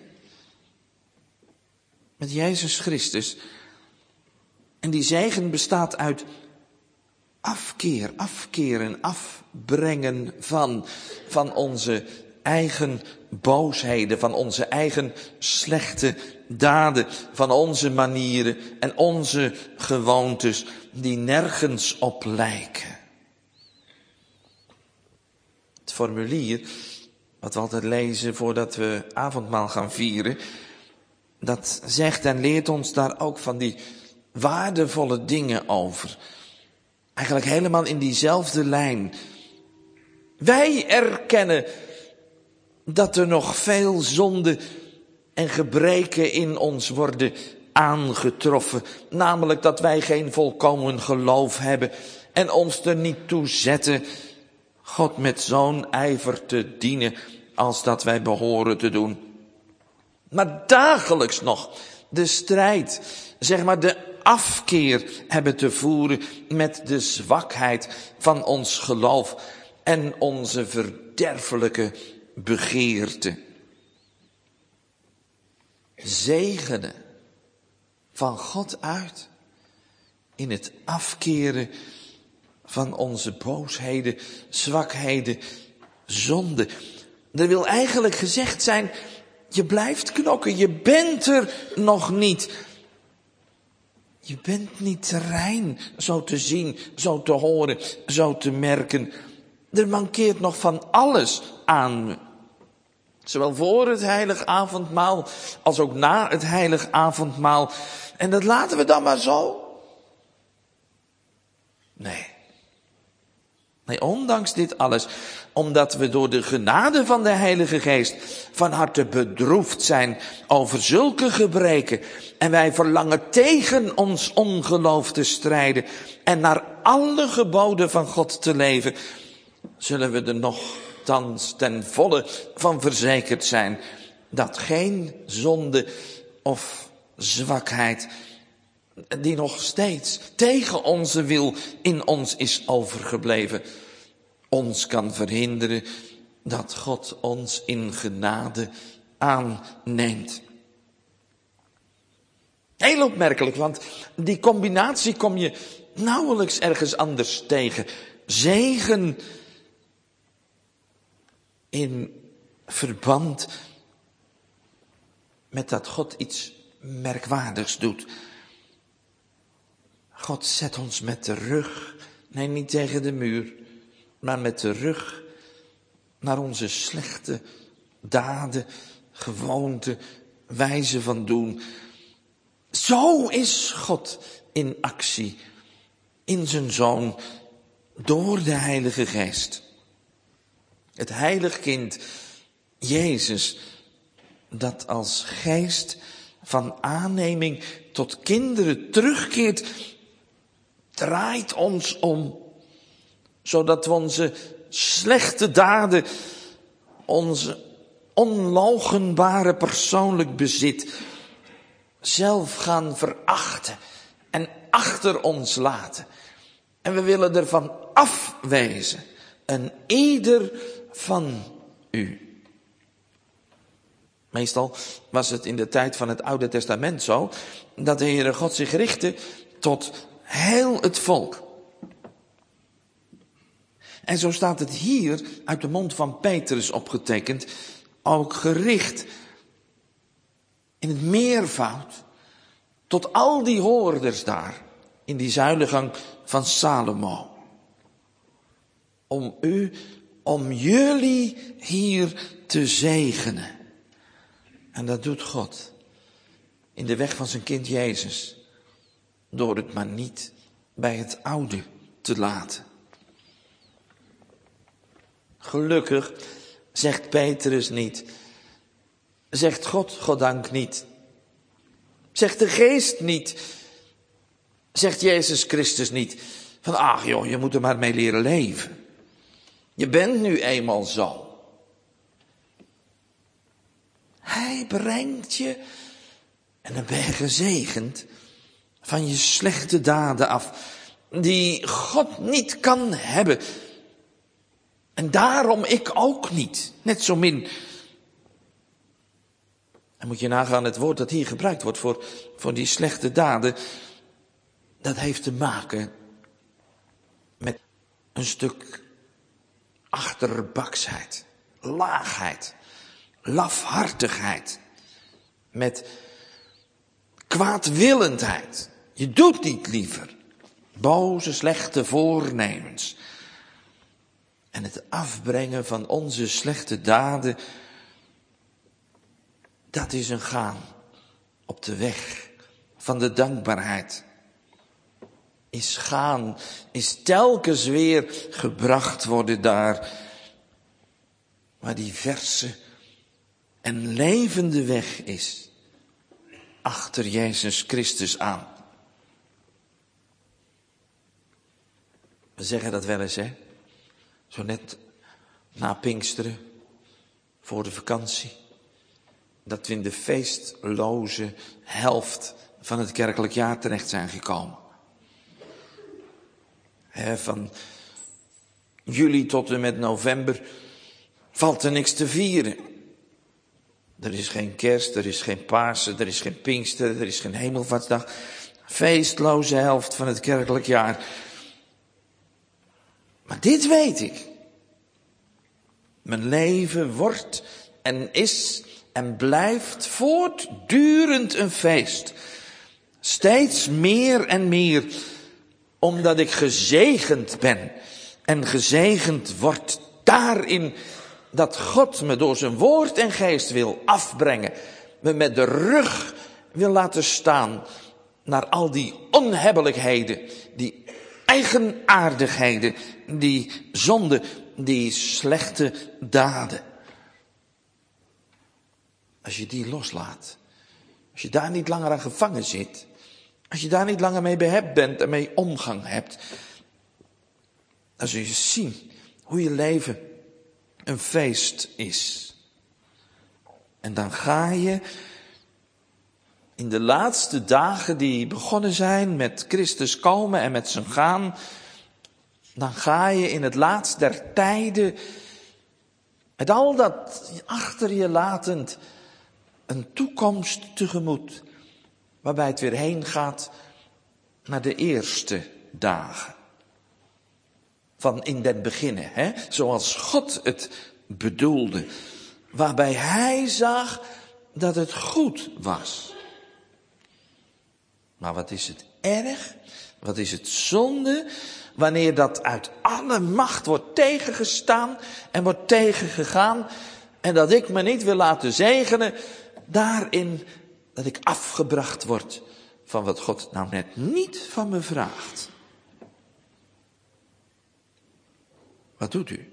met Jezus Christus. En die zegen bestaat uit afkeer, afkeren, afbrengen van, van onze eigen boosheden, van onze eigen slechte daden, van onze manieren en onze gewoontes die nergens op lijken. Het formulier wat we altijd lezen voordat we avondmaal gaan vieren, dat zegt en leert ons daar ook van die waardevolle dingen over. Eigenlijk helemaal in diezelfde lijn. Wij erkennen dat er nog veel zonde en gebreken in ons worden aangetroffen. Namelijk dat wij geen volkomen geloof hebben en ons er niet toe zetten God met zo'n ijver te dienen als dat wij behoren te doen. Maar dagelijks nog de strijd, zeg maar de afkeer hebben te voeren met de zwakheid van ons geloof en onze verderfelijke begeerte. Zegenen van God uit in het afkeren van onze boosheden, zwakheden, zonde. Er wil eigenlijk gezegd zijn, je blijft knokken, je bent er nog niet. Je bent niet rein, zo te zien, zo te horen, zo te merken. Er mankeert nog van alles aan me. Zowel voor het heilig avondmaal als ook na het heilig avondmaal. En dat laten we dan maar zo. Nee. Nee, ondanks dit alles, omdat we door de genade van de Heilige Geest van harte bedroefd zijn over zulke gebreken. En wij verlangen tegen ons ongeloof te strijden en naar alle geboden van God te leven. Zullen we er nochtans ten volle van verzekerd zijn dat geen zonde of zwakheid die nog steeds tegen onze wil in ons is overgebleven, ons kan verhinderen dat God ons in genade aanneemt. Heel opmerkelijk, want die combinatie kom je nauwelijks ergens anders tegen. Zegen in verband met dat God iets merkwaardigs doet. God zet ons met de rug, nee niet tegen de muur, maar met de rug naar onze slechte daden, gewoonten, wijze van doen. Zo is God in actie, in zijn Zoon, door de Heilige Geest. Het heilig kind, Jezus, dat als geest van aanneming tot kinderen terugkeert, draait ons om, zodat we onze slechte daden, onze onloochenbare persoonlijk bezit, zelf gaan verachten en achter ons laten. En we willen ervan afwijzen, en ieder van u. Meestal was het in de tijd van het Oude Testament zo, dat de Heere God zich richtte tot heel het volk. En zo staat het hier uit de mond van Petrus opgetekend, ook gericht in het meervoud tot al die hoorders daar in die zuilengang van Salomo. Om u, om jullie hier te zegenen. En dat doet God in de weg van zijn kind Jezus. Door het maar niet bij het oude te laten. Gelukkig zegt Petrus niet. Zegt God, goddank niet. Zegt de geest niet. Zegt Jezus Christus niet. Van ach joh, je moet er maar mee leren leven. Je bent nu eenmaal zo. Hij brengt je, en dan ben je gezegend, van je slechte daden af, die God niet kan hebben. En daarom ik ook niet, net zo min. En moet je nagaan, het woord dat hier gebruikt wordt voor, voor die slechte daden, dat heeft te maken met een stuk achterbaksheid, laagheid, lafhartigheid, met kwaadwillendheid. Je doet niet liever. Boze, slechte voornemens. En het afbrengen van onze slechte daden, dat is een gaan op de weg van de dankbaarheid. Is gaan, is telkens weer gebracht worden daar, waar die verse en levende weg is, achter Jezus Christus aan. We zeggen dat wel eens, hè? Zo net na Pinksteren, voor de vakantie. Dat we in de feestloze helft van het kerkelijk jaar terecht zijn gekomen. He, van juli tot en met november valt er niks te vieren. Er is geen kerst, er is geen Pasen, er is geen Pinksteren, er is geen Hemelvaartsdag. Feestloze helft van het kerkelijk jaar. Maar dit weet ik. Mijn leven wordt en is en blijft voortdurend een feest. Steeds meer en meer, omdat ik gezegend ben en gezegend word daarin dat God me door zijn woord en geest wil afbrengen. Me met de rug wil laten staan naar al die onhebbelijkheden, die eigenaardigheden, die zonde, die slechte daden. Als je die loslaat, als je daar niet langer aan gevangen zit, als je daar niet langer mee behept bent en mee omgang hebt, dan zul je zien hoe je leven een feest is. En dan ga je in de laatste dagen die begonnen zijn met Christus komen en met zijn gaan, dan ga je in het laatst der tijden, met al dat achter je latend, een toekomst tegemoet, waarbij het weer heen gaat naar de eerste dagen. Van in den beginne, hè? Zoals God het bedoelde. Waarbij hij zag dat het goed was. Maar wat is het erg, wat is het zonde, wanneer dat uit alle macht wordt tegengestaan en wordt tegengegaan. En dat ik me niet wil laten zegenen daarin dat ik afgebracht word van wat God nou net niet van me vraagt. Wat doet u?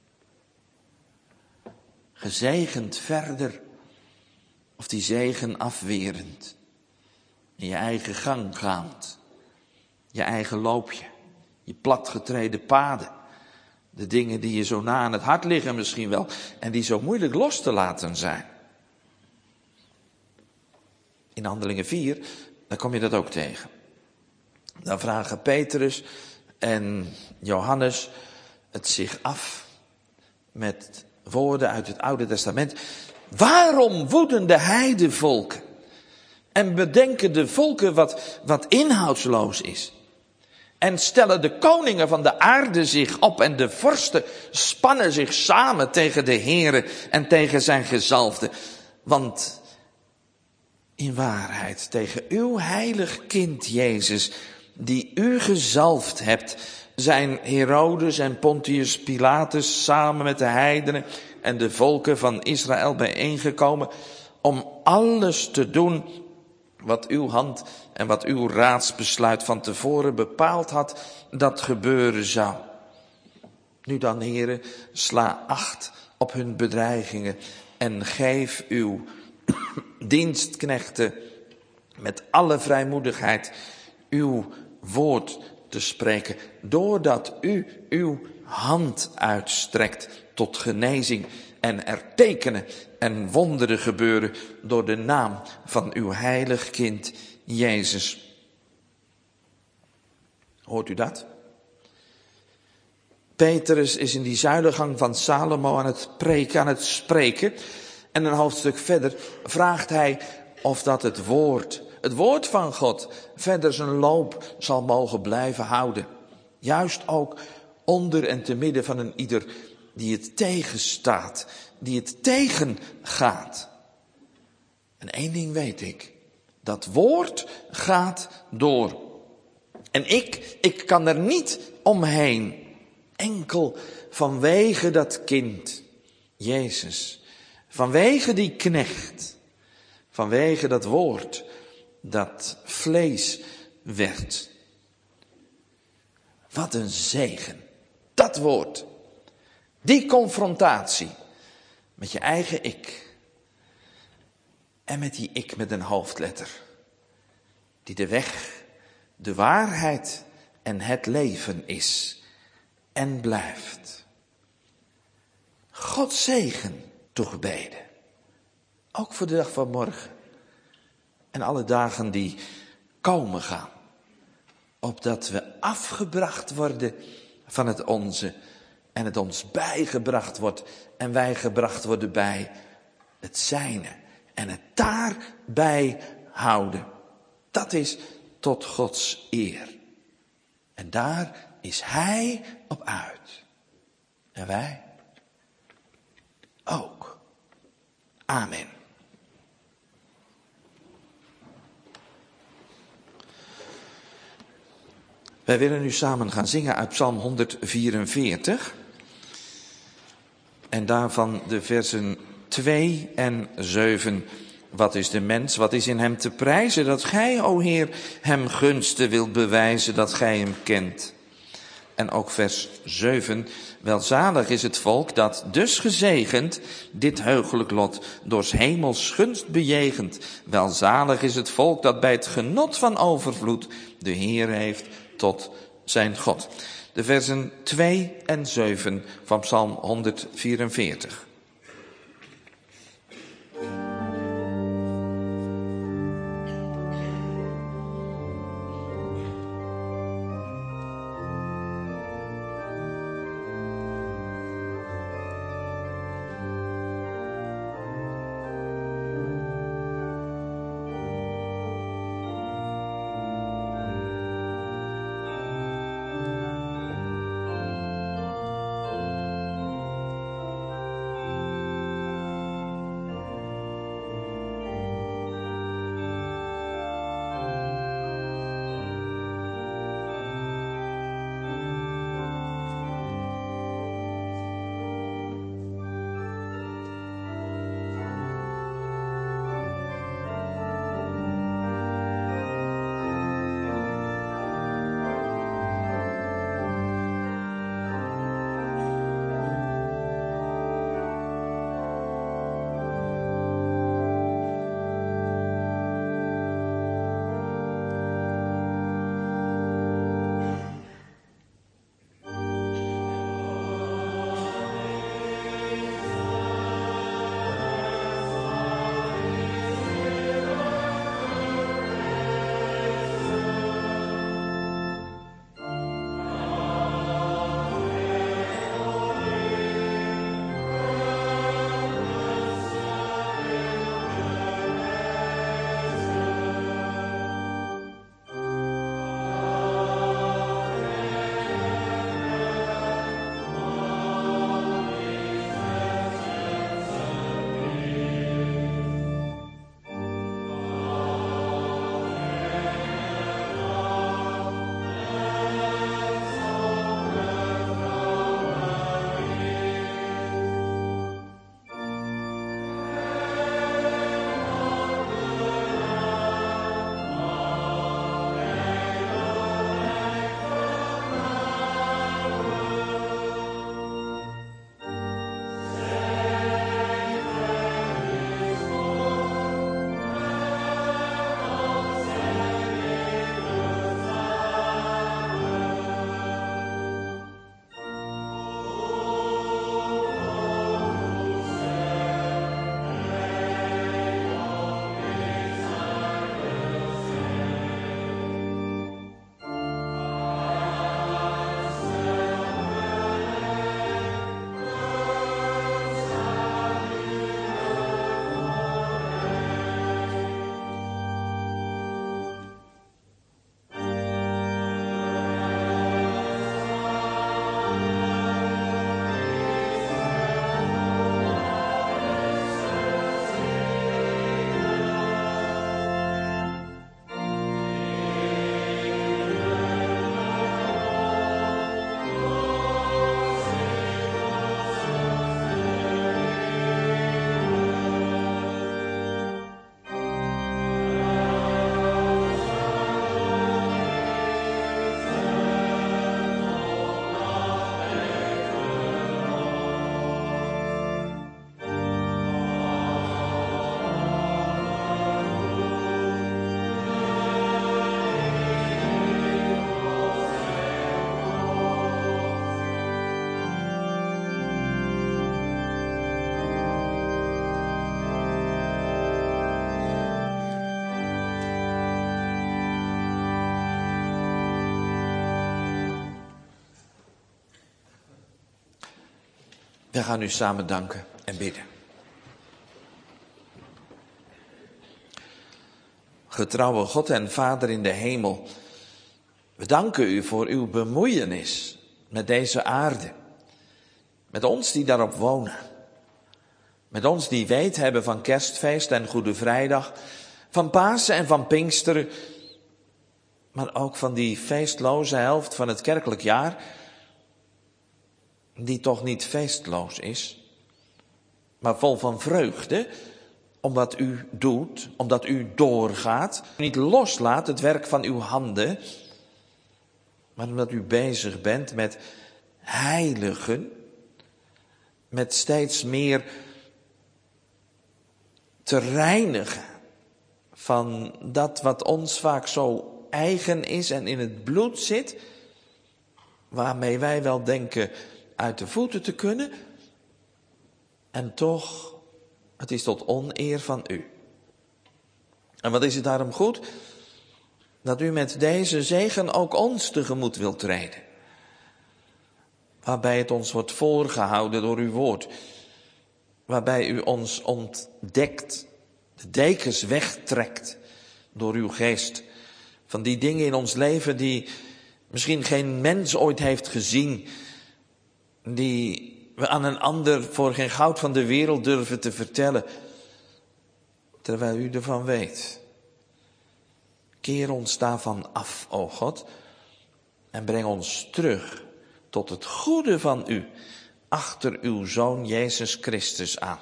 Gezegend verder of die zegen afwerend. In je eigen gang gaand. Je eigen loopje. Je platgetreden paden. De dingen die je zo na aan het hart liggen misschien wel. En die zo moeilijk los te laten zijn. In Handelingen vier, daar kom je dat ook tegen. Dan vragen Petrus en Johannes het zich af met woorden uit het Oude Testament. Waarom woeden de heidevolken en bedenken de volken wat, wat inhoudsloos is? En stellen de koningen van de aarde zich op en de vorsten spannen zich samen tegen de Heere en tegen zijn gezalfde. Want in waarheid tegen uw heilig kind Jezus, die u gezalfd hebt, zijn Herodes en Pontius Pilatus samen met de heidenen en de volken van Israël bijeengekomen om alles te doen wat uw hand en wat uw raadsbesluit van tevoren bepaald had dat gebeuren zou. Nu dan, Heere, sla acht op hun bedreigingen en geef uw dienstknechten met alle vrijmoedigheid uw woord te spreken, doordat u uw hand uitstrekt tot genezing en er tekenen en wonderen gebeuren door de naam van uw heilig kind Jezus. Hoort u dat? Petrus is in die zuilengang van Salomo aan het preken, aan het spreken. En een hoofdstuk verder vraagt hij of dat het woord, het woord van God, verder zijn loop zal mogen blijven houden. Juist ook onder en te midden van een ieder die het tegenstaat, die het tegengaat. En één ding weet ik, dat woord gaat door. En ik, ik kan er niet omheen, enkel vanwege dat kind, Jezus, vanwege die knecht, vanwege dat woord dat vlees werd. Wat een zegen, dat woord, die confrontatie met je eigen ik en met die ik met een hoofdletter, die de weg, de waarheid en het leven is en blijft. Gods zegen toegebeden. Ook voor de dag van morgen. En alle dagen die komen gaan. Opdat we afgebracht worden van het onze. En het ons bijgebracht wordt. En wij gebracht worden bij het zijne. En het daarbij houden. Dat is tot Gods eer. En daar is Hij op uit. En wij ook. Amen. Wij willen nu samen gaan zingen uit Psalm honderdvierenveertig. En daarvan de versen twee en zeven. Wat is de mens, wat is in hem te prijzen, dat gij, o Heer, hem gunsten wilt bewijzen, dat gij hem kent. En ook vers zeven. Welzalig is het volk dat dus gezegend dit heugelijk lot doors hemels gunst bejegent. Welzalig is het volk dat bij het genot van overvloed de Heer heeft tot zijn God. De versen twee en zeven van Psalm honderdvierenveertig. We gaan u samen danken en bidden. Getrouwe God en Vader in de hemel, we danken u voor uw bemoeienis met deze aarde. Met ons die daarop wonen. Met ons die weet hebben van Kerstfeest en Goede Vrijdag, van Pasen en van Pinksteren, maar ook van die feestloze helft van het kerkelijk jaar, die toch niet feestloos is, maar vol van vreugde, omdat u doet, omdat u doorgaat, niet loslaat het werk van uw handen, maar omdat u bezig bent met heiligen, met steeds meer te reinigen van dat wat ons vaak zo eigen is en in het bloed zit, waarmee wij wel denken uit de voeten te kunnen, en toch, het is tot oneer van u. En wat is het daarom goed dat u met deze zegen ook ons tegemoet wilt treden, waarbij het ons wordt voorgehouden door uw woord, waarbij u ons ontdekt, de dekens wegtrekt door uw geest, van die dingen in ons leven die misschien geen mens ooit heeft gezien, die we aan een ander voor geen goud van de wereld durven te vertellen, terwijl u ervan weet. Keer ons daarvan af, o God, en breng ons terug tot het goede van u, achter uw Zoon Jezus Christus aan.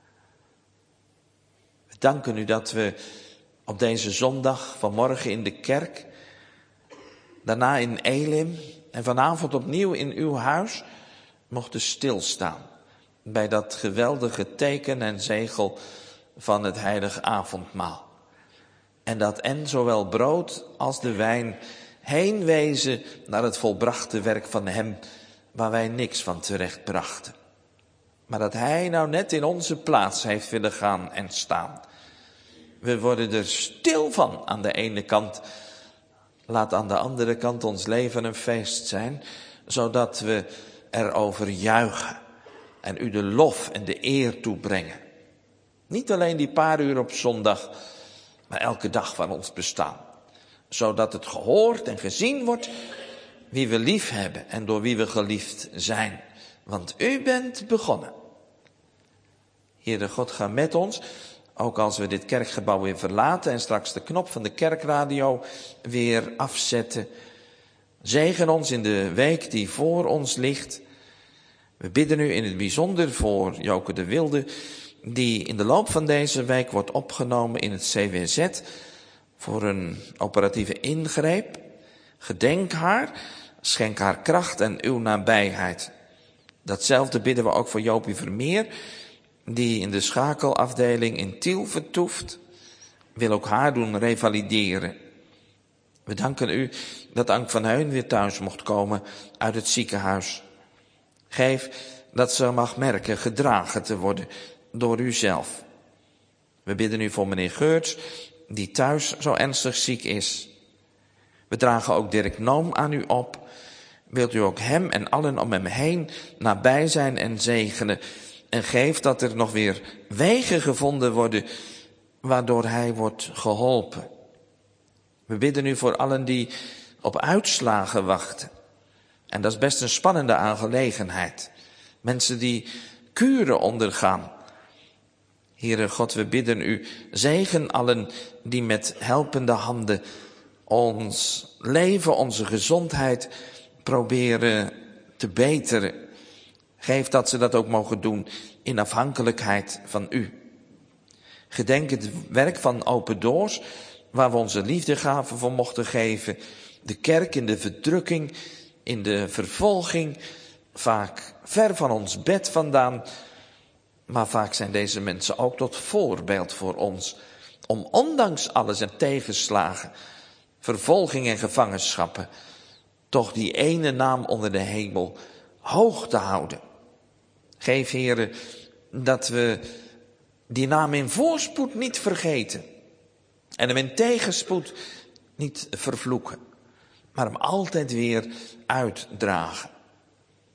We danken u dat we op deze zondag vanmorgen in de kerk, daarna in Elim en vanavond opnieuw in uw huis mochten stilstaan bij dat geweldige teken en zegel van het heilige avondmaal. En dat en zowel brood als de wijn heen wezen naar het volbrachte werk van hem, waar wij niks van terecht brachten. Maar dat hij nou net in onze plaats heeft willen gaan en staan. We worden er stil van aan de ene kant. Laat aan de andere kant ons leven een feest zijn, zodat we erover juichen en u de lof en de eer toebrengen. Niet alleen die paar uur op zondag, maar elke dag van ons bestaan. Zodat het gehoord en gezien wordt wie we lief hebben en door wie we geliefd zijn. Want u bent begonnen. Heere God, ga met ons, ook als we dit kerkgebouw weer verlaten en straks de knop van de kerkradio weer afzetten. Zegen ons in de week die voor ons ligt. We bidden u in het bijzonder voor Joke de Wilde, die in de loop van deze week wordt opgenomen in het C W Z voor een operatieve ingreep. Gedenk haar, schenk haar kracht en uw nabijheid. Datzelfde bidden we ook voor Jopie Vermeer, die in de schakelafdeling in Tiel vertoeft. Wil ook haar doen revalideren. We danken u dat Ank van Heun weer thuis mocht komen uit het ziekenhuis. Geef dat ze mag merken gedragen te worden door u zelf. We bidden u voor meneer Geurts, die thuis zo ernstig ziek is. We dragen ook Dirk Noom aan u op. Wilt u ook hem en allen om hem heen nabij zijn en zegenen. En geef dat er nog weer wegen gevonden worden waardoor hij wordt geholpen. We bidden u voor allen die op uitslagen wachten. En dat is best een spannende aangelegenheid. Mensen die kuren ondergaan. Heere God, we bidden u, zegen allen die met helpende handen ons leven, onze gezondheid proberen te beteren. Geef dat ze dat ook mogen doen in afhankelijkheid van u. Gedenk het werk van Open Doors, waar we onze liefdegaven voor mochten geven. De kerk in de verdrukking, in de vervolging, vaak ver van ons bed vandaan. Maar vaak zijn deze mensen ook tot voorbeeld voor ons. Om ondanks alles en tegenslagen, vervolging en gevangenschappen, toch die ene naam onder de hemel hoog te houden. Geef, Heere, dat we die naam in voorspoed niet vergeten. En hem in tegenspoed niet vervloeken. Maar hem altijd weer uitdragen.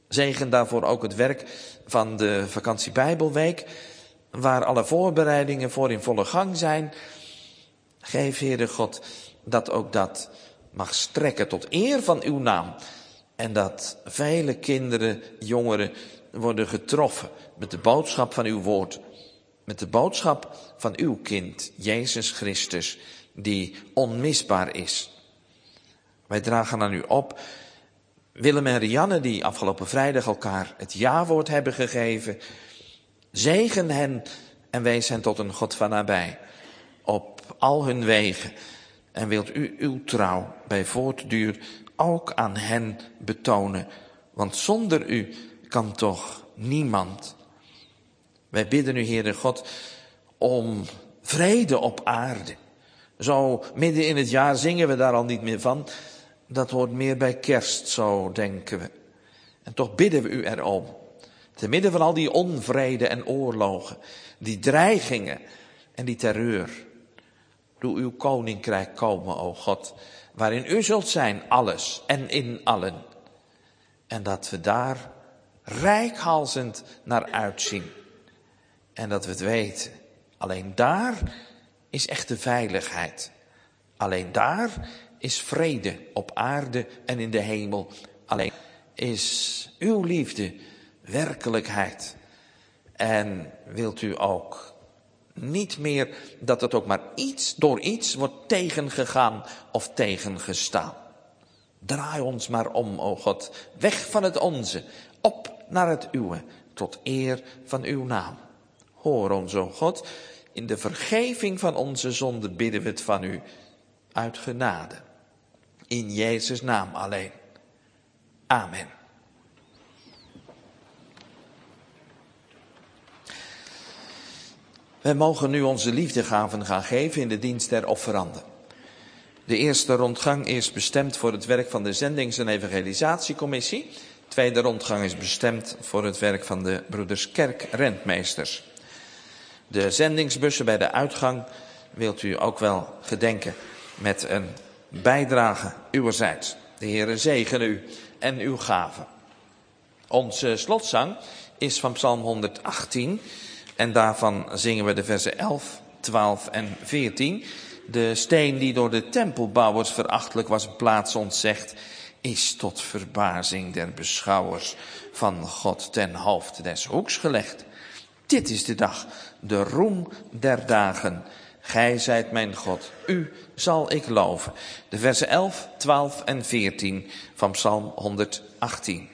Zegen daarvoor ook het werk van de vakantie Bijbelweek, waar alle voorbereidingen voor in volle gang zijn. Geef, Heere God, dat ook dat mag strekken tot eer van uw naam. En dat vele kinderen, jongeren worden getroffen met de boodschap van uw woord. Met de boodschap van uw kind, Jezus Christus, die onmisbaar is. Wij dragen aan u op Willem en Rianne, die afgelopen vrijdag elkaar het ja-woord hebben gegeven. Zegen hen en wees hen tot een God van nabij op al hun wegen. En wilt u uw trouw bij voortduur ook aan hen betonen. Want zonder u kan toch niemand. Wij bidden u, Heere God, om vrede op aarde. Zo midden in het jaar zingen we daar al niet meer van. Dat hoort meer bij kerst, zo denken we. En toch bidden we u erom. Te midden van al die onvrede en oorlogen, die dreigingen en die terreur. Doe uw koninkrijk komen, o God, waarin u zult zijn, alles en in allen. En dat we daar reikhalzend naar uitzien. En dat we het weten. Alleen daar is echte veiligheid. Alleen daar is vrede op aarde en in de hemel. Alleen is uw liefde werkelijkheid. En wilt u ook niet meer dat het ook maar iets door iets wordt tegengegaan of tegengestaan. Draai ons maar om, o God, weg van het onze, op naar het uwe, tot eer van uw naam. Hoor ons, o God, in de vergeving van onze zonden bidden we het van u uit genade. In Jezus' naam alleen. Amen. Wij mogen nu onze liefdegaven gaan geven in de dienst der offeranden. De eerste rondgang is bestemd voor het werk van de Zendings- en Evangelisatiecommissie. De tweede rondgang is bestemd voor het werk van de broeders Kerkrentmeesters. De zendingsbussen bij de uitgang wilt u ook wel gedenken met een bijdrage uwerzijds. De Heere zegene u en uw gaven. Onze slotzang is van Psalm honderdachttien en daarvan zingen we de versen elf, twaalf en veertien. De steen die door de tempelbouwers verachtelijk was een plaats ontzegd, is tot verbazing der beschouwers van God ten hoofde des hoeks gelegd. Dit is de dag, de roem der dagen. Gij zijt mijn God, u zal ik loven. De versen elf, twaalf en veertien van Psalm honderdachttien.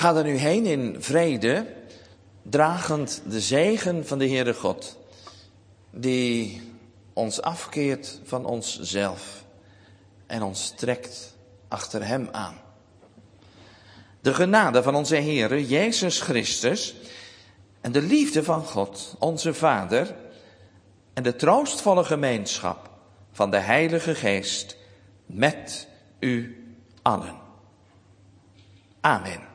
Ga er nu heen in vrede, dragend de zegen van de Heere God, die ons afkeert van onszelf en ons trekt achter hem aan. De genade van onze Heere Jezus Christus en de liefde van God, onze Vader, en de troostvolle gemeenschap van de Heilige Geest met u allen. Amen.